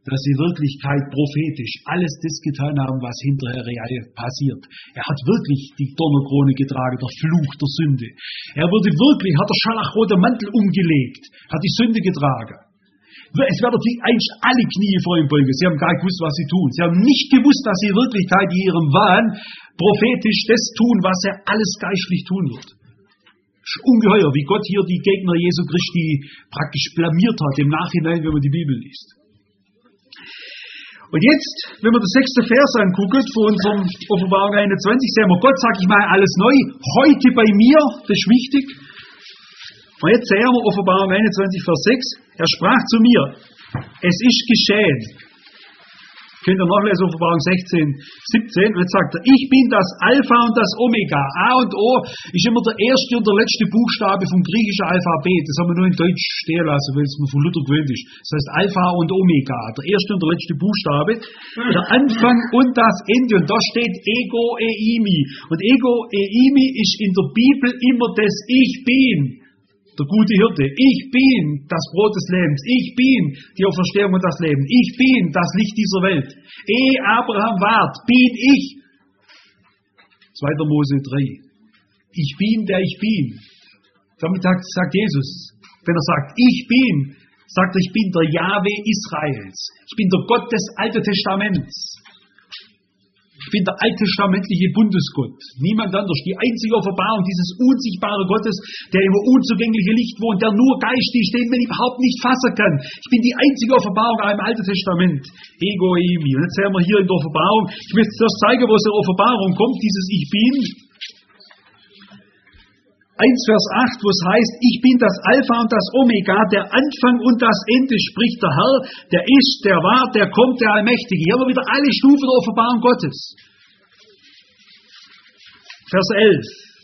dass sie in Wirklichkeit prophetisch alles das getan haben, was hinterher real passiert. Er hat wirklich die Donnerkrone getragen, der Fluch der Sünde. Er wurde wirklich, hat der scharlachrote Mantel umgelegt, hat die Sünde getragen. Es werden sich eigentlich alle Knie vor ihm beugen. Sie haben gar nicht gewusst, was sie tun. Sie haben nicht gewusst, dass sie in Wirklichkeit in ihrem Wahn prophetisch das tun, was er alles geistlich tun wird. Es ist ungeheuer, wie Gott hier die Gegner Jesu Christi praktisch blamiert hat im Nachhinein, wenn man die Bibel liest. Und jetzt, wenn wir den 6. Vers angucken, von unserem Offenbarung 21, sehen wir, Gott sagt, ich mache alles neu, heute bei mir, das ist wichtig. Und jetzt sehen wir Offenbarung 21, Vers 6, er sprach zu mir, es ist geschehen. Könnt ihr nachlesen, Offenbarung 16, 17, und jetzt sagt er, ich bin das Alpha und das Omega. A und O ist immer der erste und der letzte Buchstabe vom griechischen Alphabet. Das haben wir nur in Deutsch stehen lassen, weil es mir von Luther gewöhnt ist. Das heißt Alpha und Omega, der erste und der letzte Buchstabe, der Anfang und das Ende. Und da steht Ego Eimi. Und Ego Eimi ist in der Bibel immer das Ich Bin. Der gute Hirte. Ich bin das Brot des Lebens. Ich bin die Auferstehung und das Leben. Ich bin das Licht dieser Welt. Ehe Abraham ward, bin ich. 2. Mose 3. Ich bin, der ich bin. Damit sagt Jesus, wenn er sagt, ich bin, sagt er, ich bin der Jahwe Israels. Ich bin der Gott des Alten Testaments. Ich bin der alttestamentliche Bundesgott. Niemand anders. Die einzige Offenbarung dieses unsichtbaren Gottes, der im unzugänglichen Licht wohnt, der nur geistig ist, den man überhaupt nicht fassen kann. Ich bin die einzige Offenbarung im Alten Testament. Ego Eimi. Und jetzt sehen wir hier in der Offenbarung. Ich möchte zuerst zeigen, wo es in der Offenbarung kommt, dieses Ich Bin. 1 Vers 8, wo es heißt, ich bin das Alpha und das Omega, der Anfang und das Ende, spricht der Herr, der ist, der war, der kommt, der Allmächtige. Hier haben wir wieder alle Stufen der Offenbarung Gottes. Vers 11.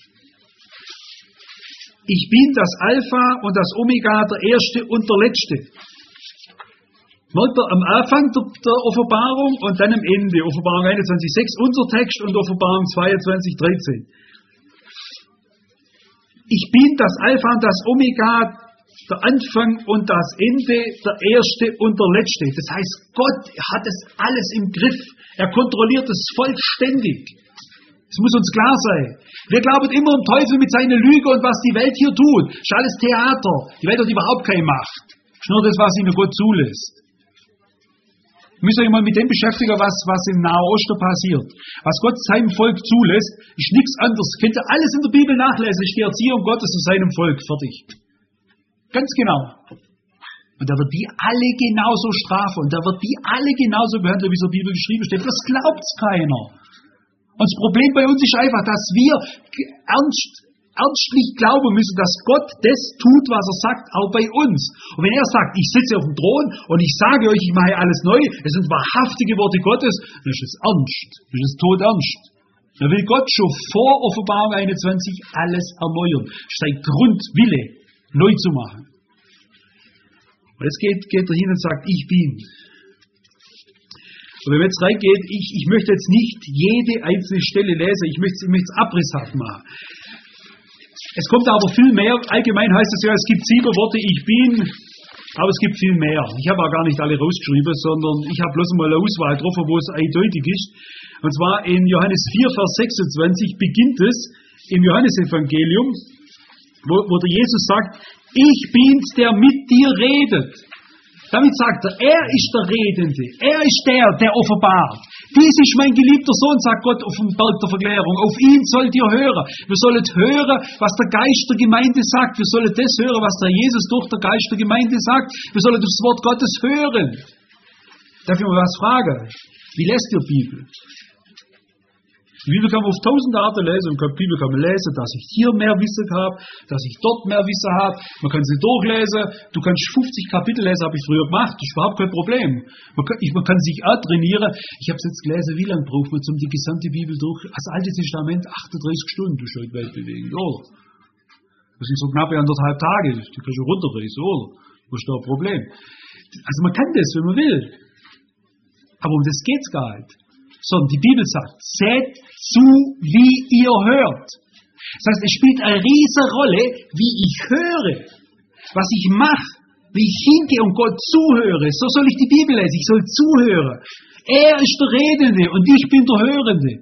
Ich bin das Alpha und das Omega, der Erste und der Letzte. Merkt ihr, am Anfang der Offenbarung und dann am Ende. Offenbarung 21,6, unser Text, und Offenbarung 22,13. Ich bin das Alpha und das Omega, der Anfang und das Ende, der Erste und der Letzte. Das heißt, Gott hat es alles im Griff. Er kontrolliert es vollständig. Das muss uns klar sein. Wir glauben immer am Teufel mit seiner Lüge und was die Welt hier tut. Das ist alles Theater. Die Welt hat überhaupt keine Macht. Das ist nur das, was ihnen Gott zulässt. Wir müssen euch mal mit dem beschäftigen, was im Nahen Osten passiert. Was Gott seinem Volk zulässt, ist nichts anderes. Könnt ihr alles in der Bibel nachlesen, ist die Erziehung Gottes zu seinem Volk. Fertig. Ganz genau. Und da wird die alle genauso strafen. Und da wird die alle genauso behandeln, wie es in der Bibel geschrieben steht. Das glaubt's keiner. Und das Problem bei uns ist einfach, dass wir ernstlich glauben müssen, dass Gott das tut, was er sagt, auch bei uns. Und wenn er sagt, ich sitze auf dem Thron und ich sage euch, ich mache alles neu, es sind wahrhaftige Worte Gottes, dann ist es ernst, dann ist es todernst. Dann will Gott schon vor Offenbarung 21 alles erneuern. Das ist sein Grundwille, neu zu machen. Und jetzt geht er hin und sagt, ich bin. Und wenn man jetzt reingeht, ich möchte jetzt nicht jede einzelne Stelle lesen, ich möchte es abrisshaft machen. Es kommt aber viel mehr. Allgemein heißt es ja, es gibt 7 Worte, ich bin, aber es gibt viel mehr. Ich habe auch gar nicht alle rausgeschrieben, sondern ich habe bloß mal eine Auswahl getroffen, wo es eindeutig ist. Und zwar in Johannes 4, Vers 26 beginnt es im Johannesevangelium, wo der Jesus sagt, ich bin's, der mit dir redet. Damit sagt er ist der Redende, er ist der offenbart. Dies ist mein geliebter Sohn, sagt Gott auf dem Berg der Verklärung. Auf ihn sollt ihr hören. Wir sollen hören, was der Geist der Gemeinde sagt. Wir sollen das hören, was der Jesus durch der Geist der Gemeinde sagt. Wir sollen das Wort Gottes hören. Darf ich mal was fragen? Wie lest ihr Bibel? Die Bibel kann man auf 1000 Arten lesen. Und die Bibel kann man lesen, dass ich hier mehr Wissen habe, dass ich dort mehr Wissen habe. Man kann sie durchlesen. Du kannst 50 Kapitel lesen, habe ich früher gemacht. Das ist überhaupt kein Problem. Man kann sich auch trainieren. Ich habe es jetzt gelesen, wie lange braucht man die gesamte Bibel durch? Das Alte Testament 38 Stunden durch die Welt bewegen. Oh. Das sind so knapp 1,5 Tage. Die kannst du runterreißen, oder? Das ist doch ein Problem. Also man kann das, wenn man will. Aber um das geht es gar nicht. Sondern die Bibel sagt, seht zu, wie ihr hört. Das heißt, es spielt eine riesige Rolle, wie ich höre, was ich mache, wie ich hingehe und Gott zuhöre, so soll ich die Bibel lesen, ich soll zuhören. Er ist der Redende und ich bin der Hörende.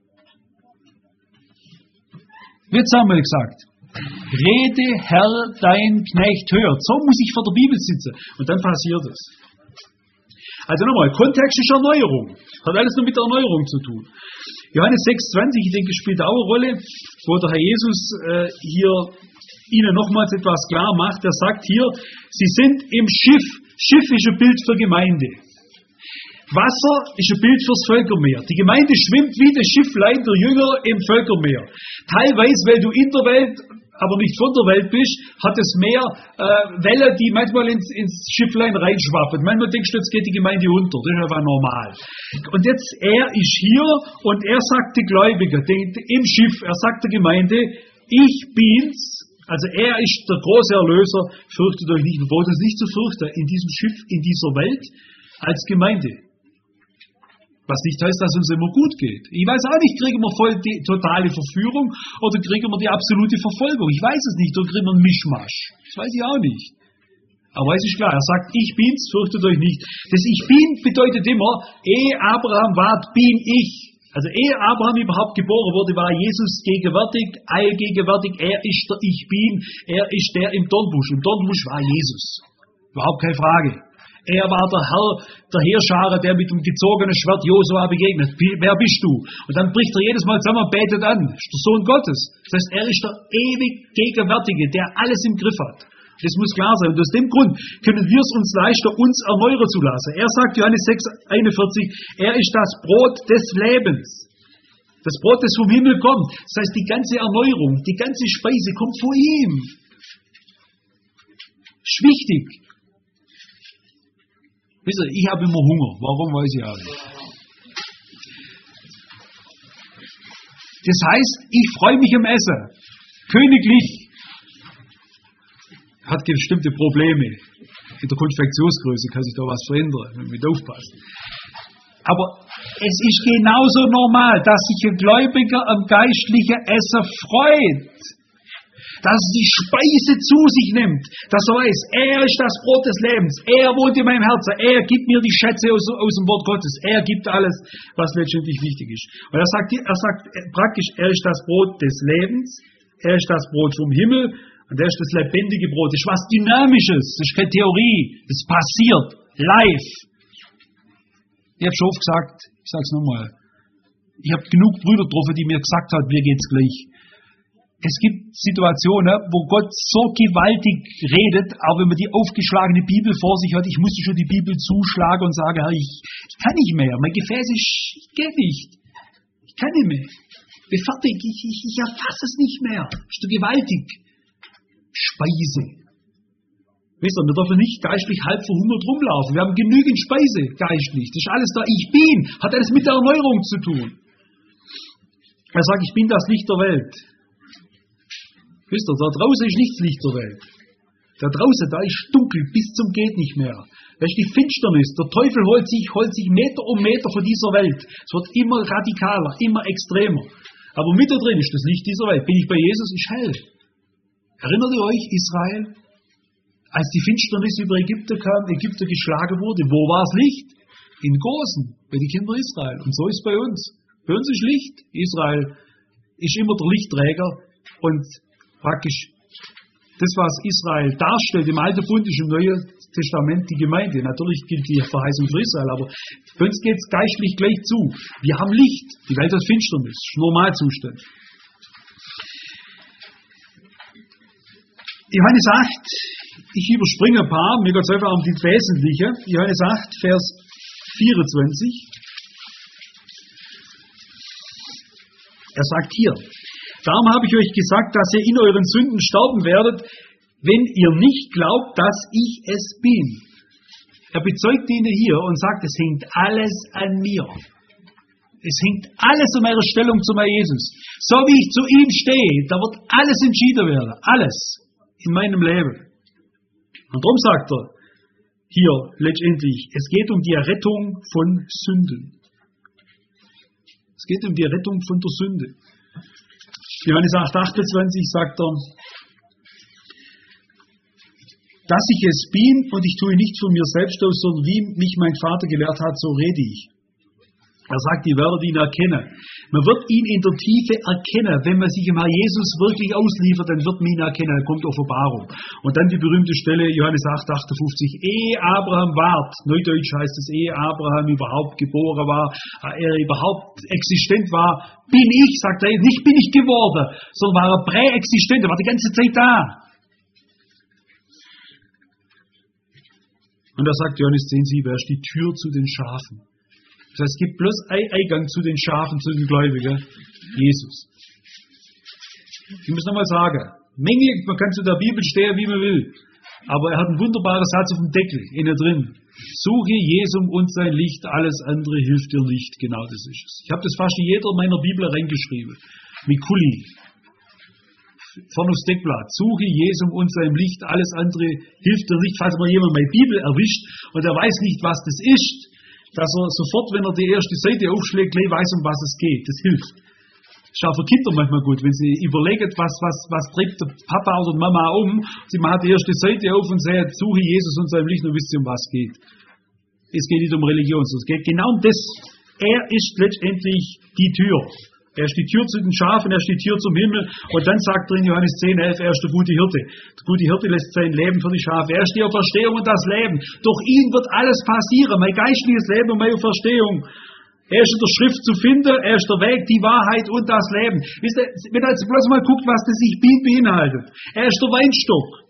Wird Samuel gesagt. Rede, Herr, dein Knecht hört. So muss ich vor der Bibel sitzen. Und dann passiert es. Also nochmal, Kontext ist Erneuerung. Hat alles nur mit der Erneuerung zu tun. Johannes 6,20, ich denke, spielt auch eine Rolle, wo der Herr Jesus hier Ihnen nochmals etwas klar macht. Er sagt hier, Sie sind im Schiff. Schiff ist ein Bild für Gemeinde. Wasser ist ein Bild fürs Völkermeer. Die Gemeinde schwimmt wie das Schifflein der Jünger im Völkermeer. Teilweise, weil du in der Welt, aber nicht von der Welt bist, hat das Meer Wellen, die manchmal ins Schifflein reinschwappen. Manchmal denkst du, jetzt geht die Gemeinde unter. Das ist einfach normal. Und jetzt, er ist hier und er sagt den Gläubigen im Schiff, er sagt der Gemeinde, ich bin's. Also er ist der große Erlöser, fürchtet euch nicht. Wir brauchen uns nicht zu fürchten in diesem Schiff, in dieser Welt, als Gemeinde. Was nicht heißt, dass es uns immer gut geht. Ich weiß auch nicht, kriegen wir voll die totale Verführung oder kriegen wir die absolute Verfolgung. Ich weiß es nicht, oder kriegen wir einen Mischmasch. Das weiß ich auch nicht. Aber es ist klar, er sagt, ich bin's, fürchtet euch nicht. Das Ich bin bedeutet immer, ehe Abraham ward, bin ich. Also ehe Abraham überhaupt geboren wurde, war Jesus gegenwärtig, allgegenwärtig. Er ist der Ich Bin, er ist der im Dornbusch. Im Dornbusch war Jesus. Überhaupt keine Frage. Er war der Herr der Heerscharen, der mit dem gezogenen Schwert Josua begegnet. Wer bist du? Und dann bricht er jedes Mal zusammen und betet an. Das ist der Sohn Gottes. Das heißt, er ist der ewig Gegenwärtige, der alles im Griff hat. Das muss klar sein. Und aus dem Grund können wir es uns leisten, uns erneuern zu lassen. Er sagt, Johannes 6,41, er ist das Brot des Lebens. Das Brot, das vom Himmel kommt. Das heißt, die ganze Erneuerung, die ganze Speise kommt von ihm. Ist wichtig. Wisst ihr, ich habe immer Hunger. Warum, weiß ich auch nicht. Das heißt, ich freue mich am Essen. Königlich. Hat bestimmte Probleme. In der Konfektionsgröße kann sich da was verändern, wenn man mit aufpasst. Aber es ist genauso normal, dass sich ein Gläubiger am geistlichen Essen freut. Dass er die Speise zu sich nimmt, dass er weiß, er ist das Brot des Lebens, er wohnt in meinem Herzen, er gibt mir die Schätze aus dem Wort Gottes, er gibt alles, was letztendlich wichtig ist. Und er sagt praktisch, er ist das Brot des Lebens, er ist das Brot vom Himmel und er ist das lebendige Brot. Das ist was Dynamisches, das ist keine Theorie, das passiert live. Ich habe schon oft gesagt, ich sage es nochmal, ich habe genug Brüder getroffen, die mir gesagt haben, mir geht's gleich. Es gibt Situationen, wo Gott so gewaltig redet, auch wenn man die aufgeschlagene Bibel vor sich hat. Ich musste schon die Bibel zuschlagen und sagen, Herr, ich kann nicht mehr. Mein Gefäß geht nicht. Ich kann nicht mehr. Bin fertig. Ich erfasse es nicht mehr. Ist so gewaltig. Speise. Wisst ihr, wir dürfen nicht geistlich halb verhungert rumlaufen. Wir haben genügend Speise geistlich. Das ist alles da. Ich bin. Hat alles mit der Erneuerung zu tun. Er sagt, ich bin das Licht der Welt. Wisst ihr, da draußen ist nicht das Licht der Welt. Da draußen, da ist dunkel bis zum geht nicht mehr. Da ist die Finsternis. Der Teufel holt sich Meter um Meter von dieser Welt. Es wird immer radikaler, immer extremer. Aber mit da drin ist das Licht dieser Welt. Bin ich bei Jesus, ist hell. Erinnert ihr euch, Israel? Als die Finsternis über Ägypter kam, Ägypter geschlagen wurde, wo war das Licht? In Gosen, bei den Kindern Israel. Und so ist es bei uns. Bei uns ist Licht. Israel ist immer der Lichtträger und praktisch das, was Israel darstellt, im Alten Bund ist im Neuen Testament die Gemeinde. Natürlich gilt die Verheißung für Israel, aber bei uns geht es geistlich gleich zu. Wir haben Licht, die Welt hat Finsternis, das ist Normalzustand. Johannes 8, ich überspringe ein paar, mir geht es einfach um die Wesentliche. Johannes 8, Vers 24. Er sagt hier, darum habe ich euch gesagt, dass ihr in euren Sünden sterben werdet, wenn ihr nicht glaubt, dass ich es bin. Er bezeugt ihnen hier und sagt, es hängt alles an mir. Es hängt alles an meiner Stellung zu meinem Jesus. So wie ich zu ihm stehe, da wird alles entschieden werden. Alles in meinem Leben. Und darum sagt er hier letztendlich, es geht um die Errettung von Sünden. Es geht um die Errettung von der Sünde. Johannes 8, 28 sagt er, dass ich es bin und ich tue nicht von mir selbst aus, sondern wie mich mein Vater gelehrt hat, so rede ich. Er sagt, ihr werdet ihn erkennen. Man wird ihn in der Tiefe erkennen. Wenn man sich im Herr Jesus wirklich ausliefert, dann wird man ihn erkennen. Dann kommt Offenbarung. Und dann die berühmte Stelle, Johannes 8, 58. Ehe Abraham ward, neudeutsch heißt es, ehe Abraham überhaupt geboren war, er überhaupt existent war, bin ich, sagt er, nicht bin ich geworden, sondern war er präexistent, er war die ganze Zeit da. Und da sagt Johannes 10,7, er ist die Tür zu den Schafen. Das heißt, es gibt bloß einen Eingang zu den Schafen, zu den Gläubigen, Jesus. Ich muss nochmal sagen, man kann zu der Bibel stehen, wie man will, aber er hat einen wunderbaren Satz auf dem Deckel, innen drin. Suche Jesum und sein Licht, alles andere hilft dir nicht. Genau das ist es. Ich habe das fast in jeder meiner Bibel reingeschrieben, mit Kuli. Vorne aufs Deckblatt. Suche Jesum und sein Licht, alles andere hilft dir nicht. Falls mal jemand meine Bibel erwischt und er weiß nicht, was das ist, dass er sofort, wenn er die erste Seite aufschlägt, gleich weiß, um was es geht. Das hilft. Das ist auch für Kinder manchmal gut, wenn sie überlegen, was treibt der Papa oder Mama um. Sie machen die erste Seite auf und sagen, suche Jesus und seinem Licht, und wisst ihr, um was es geht. Es geht nicht um Religion, sondern es geht genau um das. Er ist letztendlich die Tür. Er ist die Tür zu den Schafen, er ist die Tür zum Himmel. Und dann sagt er in Johannes 10,11, er ist der gute Hirte. Der gute Hirte lässt sein Leben für die Schafe. Er ist die Auferstehung und das Leben. Durch ihn wird alles passieren. Mein geistliches Leben und meine Auferstehung. Er ist in der Schrift zu finden. Er ist der Weg, die Wahrheit und das Leben. Wisst ihr, wenn ihr jetzt bloß mal guckt, was das Ich Bin beinhaltet. Er ist der Weinstock.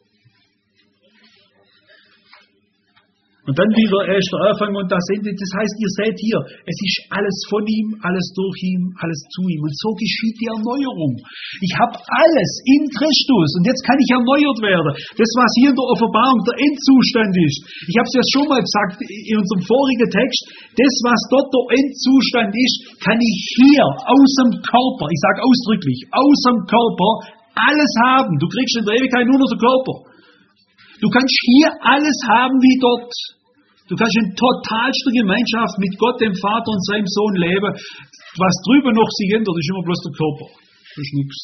Und dann wieder, er ist der Anfang und das Ende. Das heißt, ihr seht hier, es ist alles von ihm, alles durch ihn, alles zu ihm. Und so geschieht die Erneuerung. Ich habe alles in Christus und jetzt kann ich erneuert werden. Das, was hier in der Offenbarung der Endzustand ist. Ich habe es ja schon mal gesagt in unserem vorigen Text. Das, was dort der Endzustand ist, kann ich hier aus dem Körper, ich sage ausdrücklich, aus dem Körper alles haben. Du kriegst in der Ewigkeit nur noch den Körper. Du kannst hier alles haben wie dort. Du kannst in totalster Gemeinschaft mit Gott, dem Vater und seinem Sohn leben. Was drüber noch sich ändert, ist immer bloß der Körper. Das ist nichts.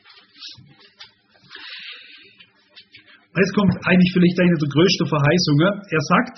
Jetzt kommt eigentlich vielleicht eine der größten Verheißungen. Er sagt,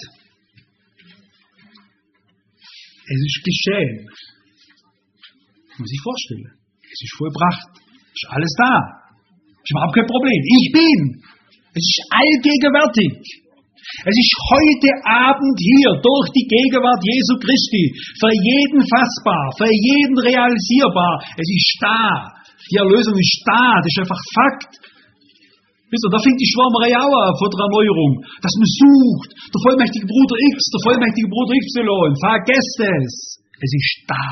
es ist geschehen. Das muss ich vorstellen. Es ist vollbracht. Es ist alles da. Es ist überhaupt kein Problem. Ich bin. Es ist allgegenwärtig. Es ist heute Abend hier durch die Gegenwart Jesu Christi für jeden fassbar, für jeden realisierbar. Es ist da. Die Erlösung ist da. Das ist einfach Fakt. Wisst ihr, da fängt die Schwärmerei auch an von der Erneuerung. Dass man sucht. Der vollmächtige Bruder X, der vollmächtige Bruder Y. Vergesst es. Es ist da.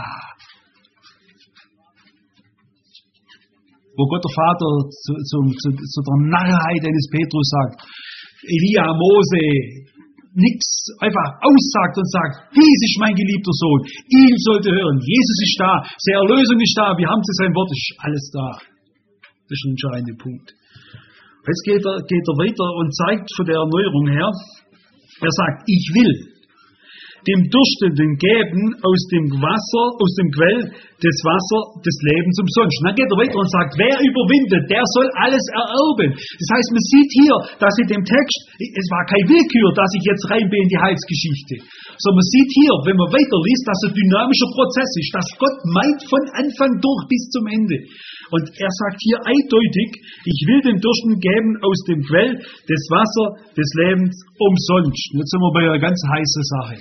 Wo Gott der Vater zu der Narrheit eines Petrus sagt, Elia, Mose, nichts einfach aussagt und sagt, dies ist mein geliebter Sohn, ihn sollt ihr hören, Jesus ist da, seine Erlösung ist da, wir haben zu sein Wort, ist alles da. Das ist ein entscheidender Punkt. Jetzt geht er weiter und zeigt von der Erneuerung her, er sagt, ich will dem Durstenden geben aus dem Quell des Wasser des Lebens umsonst. Und dann geht er weiter und sagt, wer überwindet, der soll alles ererben. Das heißt, man sieht hier, dass in dem Text, es war keine Willkür, dass ich jetzt rein bin in die Heilsgeschichte. Sondern man sieht hier, wenn man weiterliest, dass es ein dynamischer Prozess ist, dass Gott meint von Anfang durch bis zum Ende. Und er sagt hier eindeutig, ich will dem Durstenden geben aus dem Quell des Wasser des Lebens umsonst. Und jetzt sind wir bei einer ganz heißen Sache.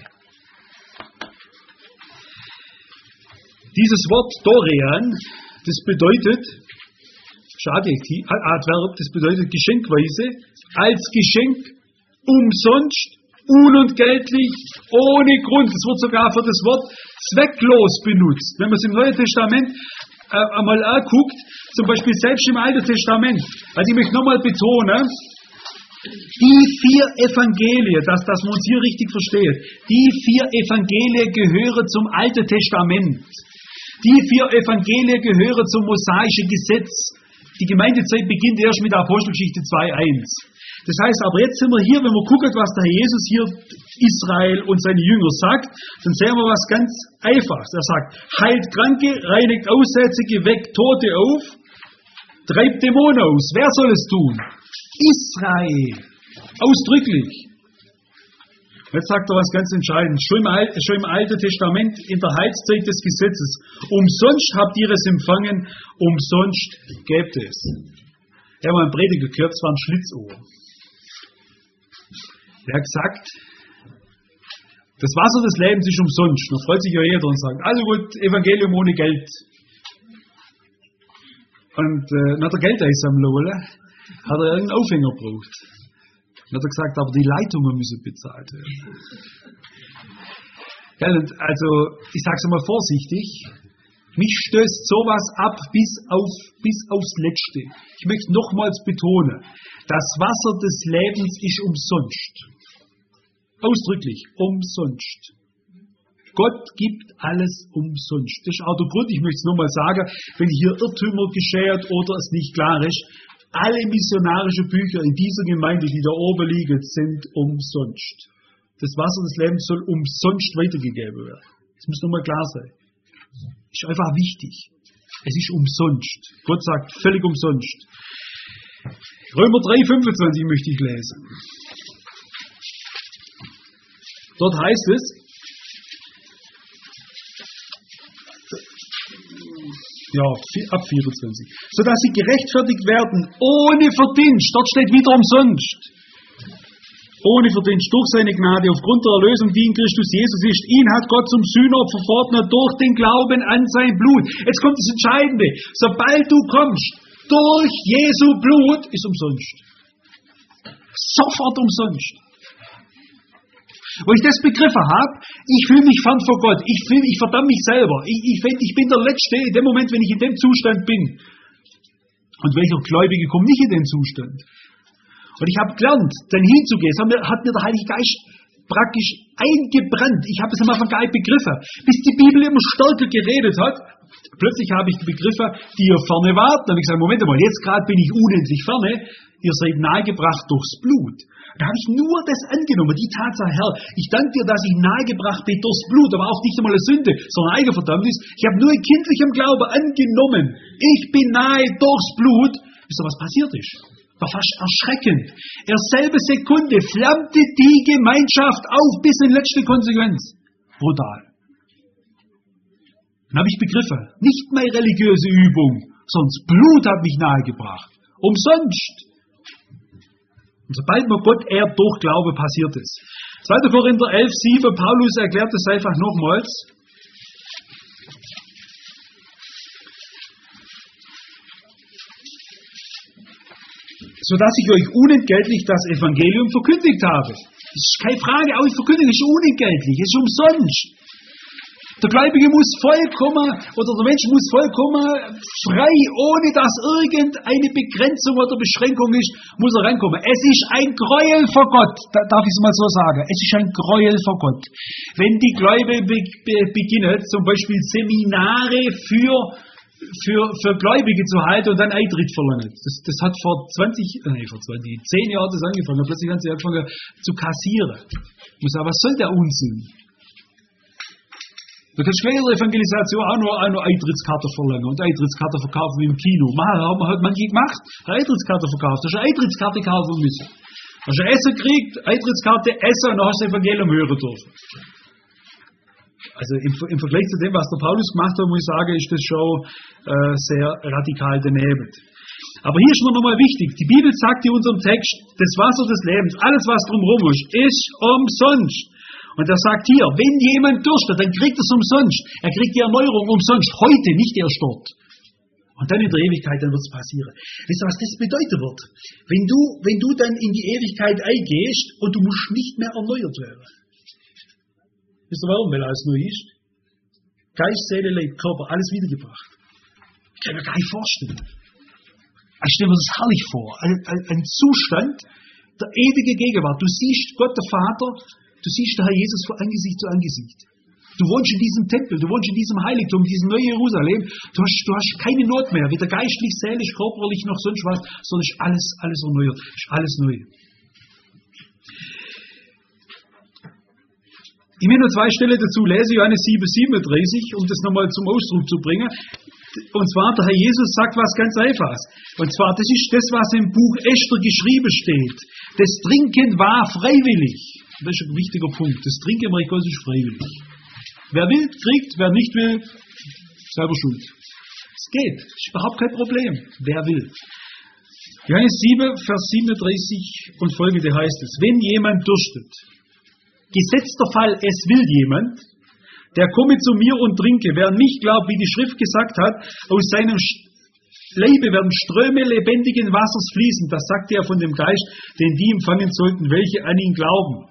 Dieses Wort Dorean, das bedeutet, Adverb, das bedeutet geschenkweise, als Geschenk, umsonst, unentgeltlich, ohne Grund. Es wird sogar für das Wort zwecklos benutzt. Wenn man es im Neuen Testament einmal anguckt, zum Beispiel selbst im Alten Testament, also ich möchte nochmal betonen, die 4 Evangelien, dass man uns hier richtig versteht, die 4 Evangelien gehören zum Alten Testament. Die 4 Evangelien gehören zum mosaischen Gesetz. Die Gemeindezeit beginnt erst mit der Apostelgeschichte 2,1. Das heißt, aber jetzt sind wir hier, wenn wir gucken, was der Herr Jesus hier Israel und seine Jünger sagt, dann sehen wir was ganz Einfaches. Er sagt, heilt Kranke, reinigt Aussätzige, weckt Tote auf, treibt Dämonen aus. Wer soll es tun? Israel. Ausdrücklich. Jetzt sagt er was ganz Entscheidendes. Schon im Alten Testament, in der Heilszeit des Gesetzes. Umsonst habt ihr es empfangen, umsonst gebt es. Ich habe mal einen Prediger gehört, es war ein Schlitzohr. Der hat gesagt, das Wasser des Lebens ist umsonst. Da freut sich ja jeder und sagt, also gut, Evangelium ohne Geld. Und dann hat er Geld einsammeln wollen, hat er irgendeinen Aufhänger gebraucht. Dann hat er gesagt, aber die Leitungen müssen bezahlt werden. Also, ich sage es mal vorsichtig, mich stößt sowas ab bis aufs Letzte. Ich möchte nochmals betonen, das Wasser des Lebens ist umsonst. Ausdrücklich, umsonst. Gott gibt alles umsonst. Das ist auch der Grund, ich möchte es nochmal sagen, wenn hier Irrtümer geschehen oder es nicht klar ist, alle missionarischen Bücher in dieser Gemeinde, die da oben liegen, sind umsonst. Das Wasser des Lebens soll umsonst weitergegeben werden. Das muss nochmal klar sein. Das ist einfach wichtig. Es ist umsonst. Gott sagt, völlig umsonst. Römer 3,25 möchte ich lesen. Dort heißt es, ja, ab 24. Sodass sie gerechtfertigt werden, ohne Verdienst. Dort steht wieder umsonst. Ohne Verdienst, durch seine Gnade, aufgrund der Erlösung, die in Christus Jesus ist. Ihn hat Gott zum Sühnopfer verordnet, durch den Glauben an sein Blut. Jetzt kommt das Entscheidende. Sobald du kommst, durch Jesu Blut, ist umsonst. Sofort umsonst. Wo ich das begriffen habe, ich fühle mich fern vor Gott, ich verdamme mich selber, ich bin der Letzte in dem Moment, wenn ich in dem Zustand bin. Und welcher Gläubige kommt nicht in den Zustand? Und ich habe gelernt, dann hinzugehen, hat mir der Heilige Geist praktisch eingebrannt. Ich habe es am Anfang gar nicht begriffen, bis die Bibel immer stärker geredet hat. Plötzlich habe ich die Begriffe, die ihr ferne wart. Dann habe ich gesagt, Moment mal, jetzt gerade bin ich unendlich ferne. Ihr seid nahegebracht durchs Blut. Da habe ich nur das angenommen, die Tatsache, Herr, ich danke dir, dass ich nahegebracht bin durchs Blut, aber auch nicht einmal eine Sünde, sondern Eigenverdammnis. Ich habe nur in kindlichem Glauben angenommen, ich bin nahe durchs Blut. Wisst ihr, was passiert ist? War fast erschreckend. Erselbe Sekunde flammte die Gemeinschaft auf bis in letzte Konsequenz. Brutal. Dann habe ich begriffen, nicht meine religiöse Übung, sondern das Blut hat mich nahegebracht. Umsonst. Und sobald man Gott ehrt durch Glaube, passiert es. 2. Korinther 11,7, Paulus erklärt es einfach nochmals. Sodass ich euch unentgeltlich das Evangelium verkündigt habe. Das ist keine Frage, auch die Verkündigung ist unentgeltlich, es ist umsonst. Der Gläubige muss vollkommen, oder der Mensch muss vollkommen frei, ohne dass irgendeine Begrenzung oder Beschränkung ist, muss er rankommen. Es ist ein Gräuel vor Gott, darf ich es mal so sagen. Es ist ein Gräuel vor Gott. Wenn die Gläubigen beginnen, zum Beispiel Seminare für Gläubige zu halten und dann Eintritt verlangen. Das hat vor 10 Jahren das angefangen. Plötzlich haben sie angefangen zu kassieren. Ich muss sagen, was soll der Unsinn? Du kannst gleich in der Evangelisation auch nur Eintrittskarte verlangen und Eintrittskarte verkaufen wie im Kino. Haben halt manche gemacht, eine Eintrittskarte verkauft. Du hast eine Eintrittskarte kaufen müssen. Hast du Essen gekriegt, Eintrittskarte essen und dann hast du das Evangelium hören dürfen. Also im Vergleich zu dem, was der Paulus gemacht hat, muss ich sagen, ist das schon sehr radikal daneben. Aber hier ist mir nochmal wichtig, die Bibel sagt in unserem Text, das Wasser des Lebens, alles was drumherum ist umsonst. Und er sagt hier, wenn jemand dürstet, dann kriegt er es umsonst. Er kriegt die Erneuerung umsonst, heute, nicht erst dort. Und dann in der Ewigkeit, dann wird es passieren. Wisst ihr, was das bedeuten wird? Wenn du dann in die Ewigkeit eingehst und du musst nicht mehr erneuert werden. Wisst ihr warum? Weil alles neu ist. Geist, Seele, Leib, Körper, alles wiedergebracht. Ich kann mir gar nicht vorstellen. Ich stelle mir das herrlich vor. Ein Zustand der ewigen Gegenwart. Du siehst Gott, der Vater, du siehst der Herr Jesus von Angesicht zu Angesicht. Du wohnst in diesem Tempel, du wohnst in diesem Heiligtum, in diesem neuen Jerusalem. Du hast keine Not mehr, weder geistlich, seelisch, körperlich noch sonst was, sondern ist alles erneuert, ist alles neu. Ich will nur 2 Stellen dazu lesen, Johannes 7,37, um das nochmal zum Ausdruck zu bringen. Und zwar, der Herr Jesus sagt was ganz Einfaches. Und zwar, das ist das, was im Buch Esther geschrieben steht. Das Trinken war freiwillig. Das ist ein wichtiger Punkt. Das Trinken im Reich Gottes ist freiwillig. Wer will, kriegt. Wer nicht will, selber schuld. Es geht. Das ist überhaupt kein Problem. Wer will. Johannes 7, Vers 37 und folgende heißt es: Wenn jemand dürstet, gesetzter Fall, es will jemand, der komme zu mir und trinke. Wer nicht glaubt, wie die Schrift gesagt hat, aus seinem Leibe werden Ströme lebendigen Wassers fließen. Das sagte er von dem Geist, den die empfangen sollten, welche an ihn glauben.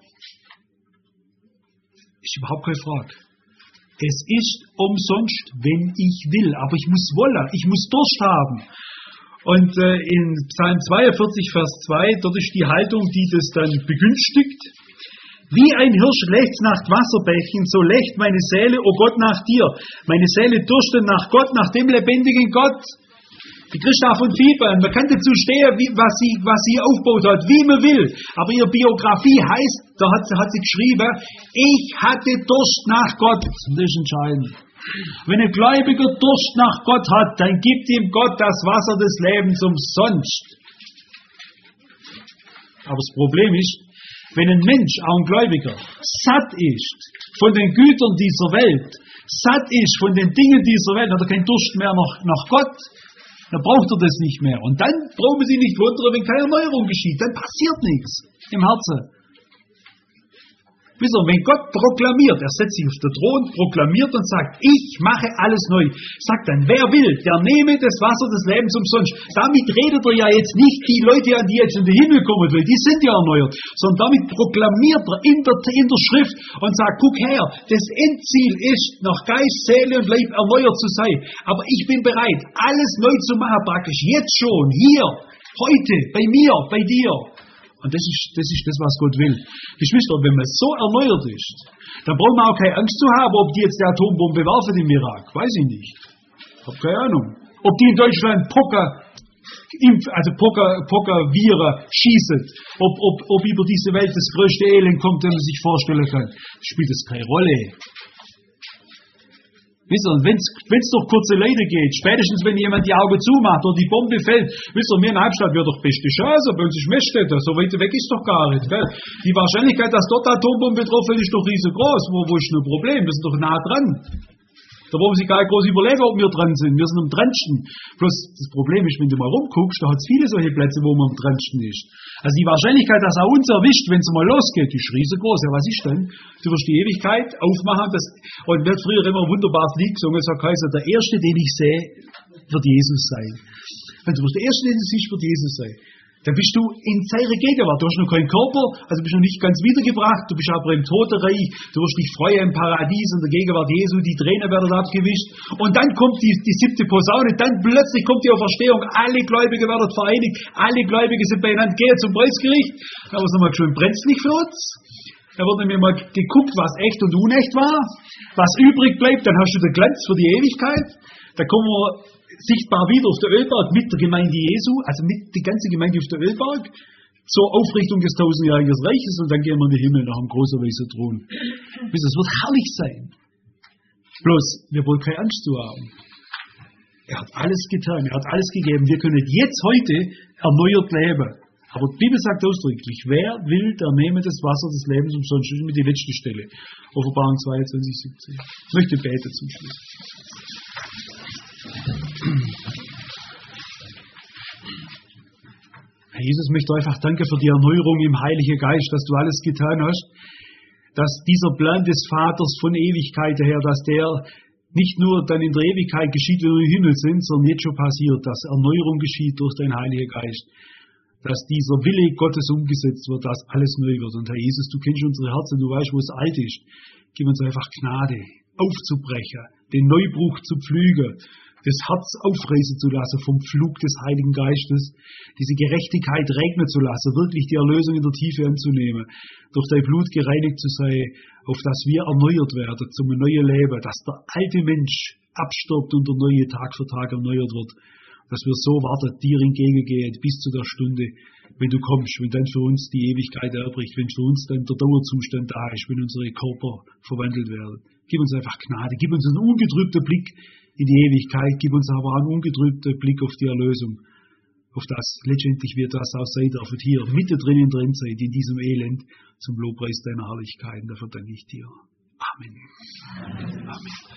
Ist überhaupt keine Frage. Es ist umsonst, wenn ich will. Aber ich muss wollen, ich muss Durst haben. Und in Psalm 42, Vers 2, dort ist die Haltung, die das dann begünstigt. Wie ein Hirsch lechzt nach Wasserbächen, so lechzt meine Seele, o Gott, nach dir. Meine Seele dürstet nach Gott, nach dem lebendigen Gott. Die Christa von Fiebern, man kann dazu stehen, was sie aufgebaut hat, wie man will. Aber ihre Biografie heißt, da hat sie geschrieben, ich hatte Durst nach Gott. Das ist entscheidend. Wenn ein Gläubiger Durst nach Gott hat, dann gibt ihm Gott das Wasser des Lebens umsonst. Aber das Problem ist, wenn ein Mensch, auch ein Gläubiger, satt ist von den Gütern dieser Welt, satt ist von den Dingen dieser Welt, hat er keinen Durst mehr nach Gott, dann braucht er das nicht mehr. Und dann brauchen Sie nicht wundern, wenn keine Erneuerung geschieht, dann passiert nichts im Herzen. Wisst ihr, wenn Gott proklamiert, er setzt sich auf den Thron, proklamiert und sagt, ich mache alles neu, sagt dann, wer will, der nehme das Wasser des Lebens umsonst. Damit redet er ja jetzt nicht die Leute an, die jetzt in den Himmel kommen, weil die sind ja erneuert, sondern damit proklamiert er in der Schrift und sagt, guck her, das Endziel ist, nach Geist, Seele und Leib erneuert zu sein. Aber ich bin bereit, alles neu zu machen, praktisch jetzt schon, hier, heute, bei mir, bei dir. Und das ist das, was Gott will. Geschwister, wenn man so erneuert ist, dann braucht man auch keine Angst zu haben, ob die jetzt die Atombombe werfen im Irak. Weiß ich nicht. Ich habe keine Ahnung. Ob die in Deutschland Pokerviren schießen. Ob über diese Welt das größte Elend kommt, das man sich vorstellen kann. Spielt das keine Rolle. Wisst ihr, wenn es durch kurze Leute geht, spätestens wenn jemand die Augen zumacht oder die Bombe fällt, wisst ihr, mir in Halbstadt wäre doch beste Chance, bei uns ist Messstätte, so weit weg ist doch gar nicht. Gell? Die Wahrscheinlichkeit, dass dort Atombombe getroffen ist, doch riesengroß. Wo ist denn ein Problem? Wir sind doch nah dran. Da wollen Sie gar nicht groß überlegen, ob wir dran sind. Wir sind am dransten. Bloß das Problem ist, wenn du mal rumguckst, da hat es viele solche Plätze, wo man am dransten ist. Also die Wahrscheinlichkeit, dass er uns erwischt, wenn es mal losgeht, ist riesengroß. Ja, was ist denn? Du wirst die Ewigkeit aufmachen. Und wir haben früher immer ein wunderbares Lied gesungen, es hat geheißen, der Erste, den ich sehe, wird Jesus sein. Und du wirst der Erste, den du siehst, wird Jesus sein. Dann bist du in seiner Gegenwart. Du hast noch keinen Körper, also bist du noch nicht ganz wiedergebracht. Du bist aber im Totenreich. Du wirst dich freuen im Paradies in der Gegenwart Jesu. Die Tränen werden abgewischt. Und dann kommt die 7. Posaune. Dann plötzlich kommt die Auferstehung. Alle Gläubigen werden vereinigt. Alle Gläubigen sind beieinander. Gehen zum Preisgericht. Da haben wir es nochmal schön brenzlig für uns. Da wird nämlich mal geguckt, was echt und unecht war. Was übrig bleibt, dann hast du den Glanz für die Ewigkeit. Da kommen wir sichtbar wieder auf der Ölberg mit der Gemeinde Jesu, also mit der ganzen Gemeinde auf der Ölberg, zur Aufrichtung des 1000-jährigen Reiches und dann gehen wir in den Himmel nach dem großen weißen Thron. Es wird herrlich sein. Bloß, wir wollen keine Angst zu haben. Er hat alles getan, er hat alles gegeben. Wir können jetzt heute erneuert leben. Aber die Bibel sagt ausdrücklich, wer will, der nehme das Wasser des Lebens umsonst. Das ist mit die letzte Stelle. Offenbarung 22, 17. Ich möchte beten zum Schluss. Herr Jesus, ich möchte einfach danken für die Erneuerung im Heiligen Geist, dass du alles getan hast, dass dieser Plan des Vaters von Ewigkeit her, dass der nicht nur dann in der Ewigkeit geschieht, wenn wir im Himmel sind, sondern jetzt schon passiert, dass Erneuerung geschieht durch deinen Heiligen Geist, dass dieser Wille Gottes umgesetzt wird, dass alles neu wird. Und Herr Jesus, du kennst unsere Herzen, du weißt, wo es alt ist. Gib uns einfach Gnade, aufzubrechen, den Neubruch zu pflügen, das Herz aufreißen zu lassen vom Flug des Heiligen Geistes, diese Gerechtigkeit regnen zu lassen, wirklich die Erlösung in der Tiefe anzunehmen, durch dein Blut gereinigt zu sein, auf das wir erneuert werden zum neuen Leben, dass der alte Mensch abstirbt und der neue Tag für Tag erneuert wird, dass wir so warten, dir entgegengehen bis zu der Stunde, wenn du kommst, wenn dann für uns die Ewigkeit erbricht, wenn für uns dann der Dauerzustand da ist, wenn unsere Körper verwandelt werden. Gib uns einfach Gnade, gib uns einen ungetrübten Blick in die Ewigkeit. Gib uns aber einen ungetrübten Blick auf die Erlösung, auf das letztendlich wir das auch sein dürfen, hier mittendrin in der Endzeit, in diesem Elend, zum Lobpreis deiner Herrlichkeit. Dafür danke ich dir. Amen. Amen.